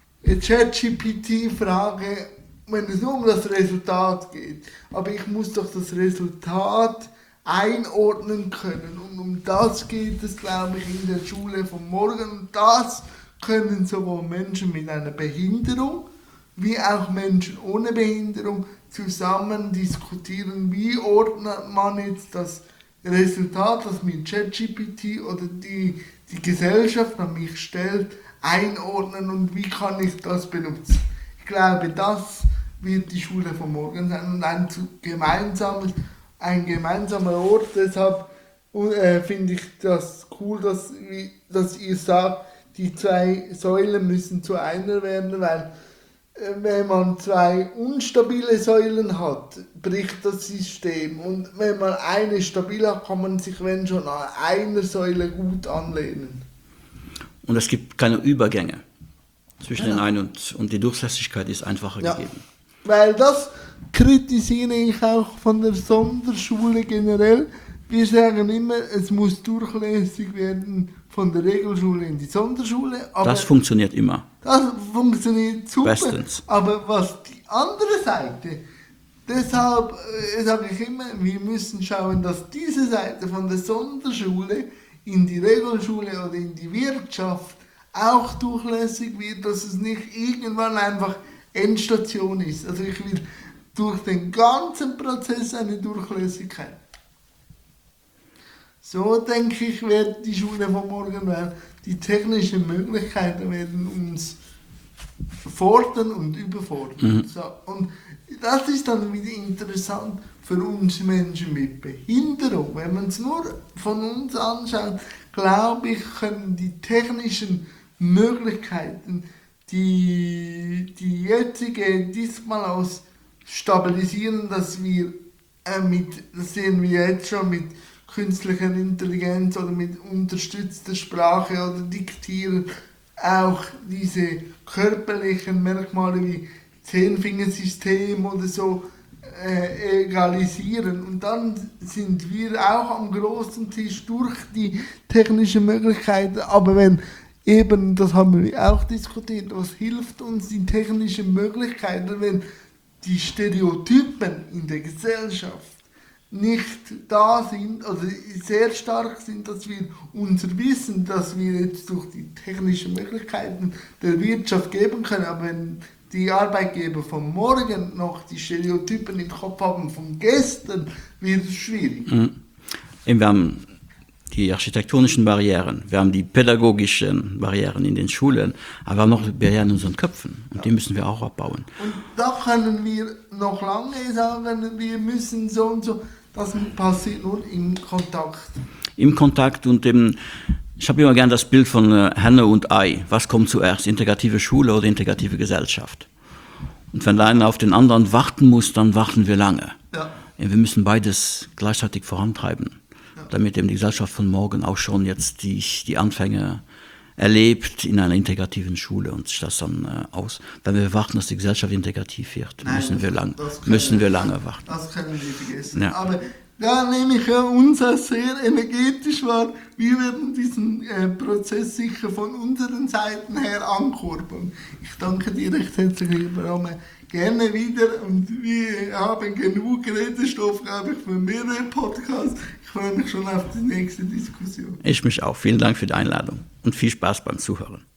ChatGPT frage, wenn es nur um das Resultat geht, aber ich muss doch das Resultat einordnen können. Und um das geht es, glaube ich, in der Schule von morgen. Und das können sowohl Menschen mit einer Behinderung wie auch Menschen ohne Behinderung zusammen diskutieren, wie ordnet man jetzt das Resultat, das mit ChatGPT oder die, die Gesellschaft an mich stellt, einordnen und wie kann ich das benutzen. Ich glaube, das wird die Schule von morgen sein und ein gemeinsames ein gemeinsamer Ort, deshalb äh, finde ich das cool, dass, dass ihr sagt, die zwei Säulen müssen zu einer werden, weil äh, wenn man zwei unstabile Säulen hat, bricht das System und wenn man eine stabil hat, kann man sich wenn schon an einer Säule gut anlehnen. Und es gibt keine Übergänge zwischen ja. den einen und, und die Durchlässigkeit ist einfacher ja. gegeben. Weil das kritisiere ich auch von der Sonderschule generell. wir sagen immer, es muss durchlässig werden von der Regelschule in die Sonderschule. Aber das funktioniert immer. Das funktioniert super. Bestens. Aber was die andere Seite, deshalb äh, sage ich immer, wir müssen schauen, dass diese Seite von der Sonderschule in die Regelschule oder in die Wirtschaft auch durchlässig wird, dass es nicht irgendwann einfach Endstation ist. Also ich will durch den ganzen Prozess eine Durchlässigkeit. So denke ich, wird die Schule von morgen werden. Die technischen Möglichkeiten werden uns fordern und überfordern. Mhm. So, und das ist dann wieder interessant für uns Menschen mit Behinderung. Wenn man es nur von uns anschaut, glaube ich, können die technischen Möglichkeiten, die, die jetzige diesmal aus stabilisieren, dass wir äh, mit, das sehen wir jetzt schon mit künstlicher Intelligenz oder mit unterstützter Sprache oder Diktieren, auch diese körperlichen Merkmale wie Zehnfingersystem oder so äh, egalisieren. Und dann sind wir auch am großen Tisch durch die technischen Möglichkeiten. Aber wenn eben, das haben wir auch diskutiert, was hilft uns die technischen Möglichkeiten, wenn die Stereotypen in der Gesellschaft nicht da sind, also sehr stark sind, dass wir unser Wissen, das wir jetzt durch die technischen Möglichkeiten der Wirtschaft geben können, aber wenn die Arbeitgeber von morgen noch die Stereotypen im Kopf haben von gestern, wird es schwierig. Mhm. Wir haben die architektonischen Barrieren, wir haben die pädagogischen Barrieren in den Schulen, aber wir haben noch Barrieren in unseren Köpfen und ja. die müssen wir auch abbauen. Und da können wir noch lange sagen, wir müssen so und so, das passiert nur im Kontakt. Im Kontakt und im, ich habe immer gern das Bild von äh, Henne und Ei. Was kommt zuerst, integrative Schule oder integrative Gesellschaft? Und wenn der eine auf den anderen warten muss, dann warten wir lange. Ja. Wir müssen beides gleichzeitig vorantreiben, ja. damit eben die Gesellschaft von morgen auch schon jetzt die, die Anfänge erlebt in einer integrativen Schule und sich das dann äh, aus. Wenn wir warten, dass die Gesellschaft integrativ wird, Nein, müssen, wir lang, müssen wir lange warten. Das können wir vergessen. Ja. Aber da nehme ich ja uns als sehr energetisch wahr. Wir werden diesen äh, Prozess sicher von unseren Seiten her ankurbeln. Ich danke dir recht herzlich, lieber Rome. Gerne wieder und wir haben genug Redestoff, glaube ich, für mehrere Podcasts. Ich freue mich schon auf die nächste Diskussion. Ich mich auch. Vielen Dank für die Einladung und viel Spaß beim Zuhören.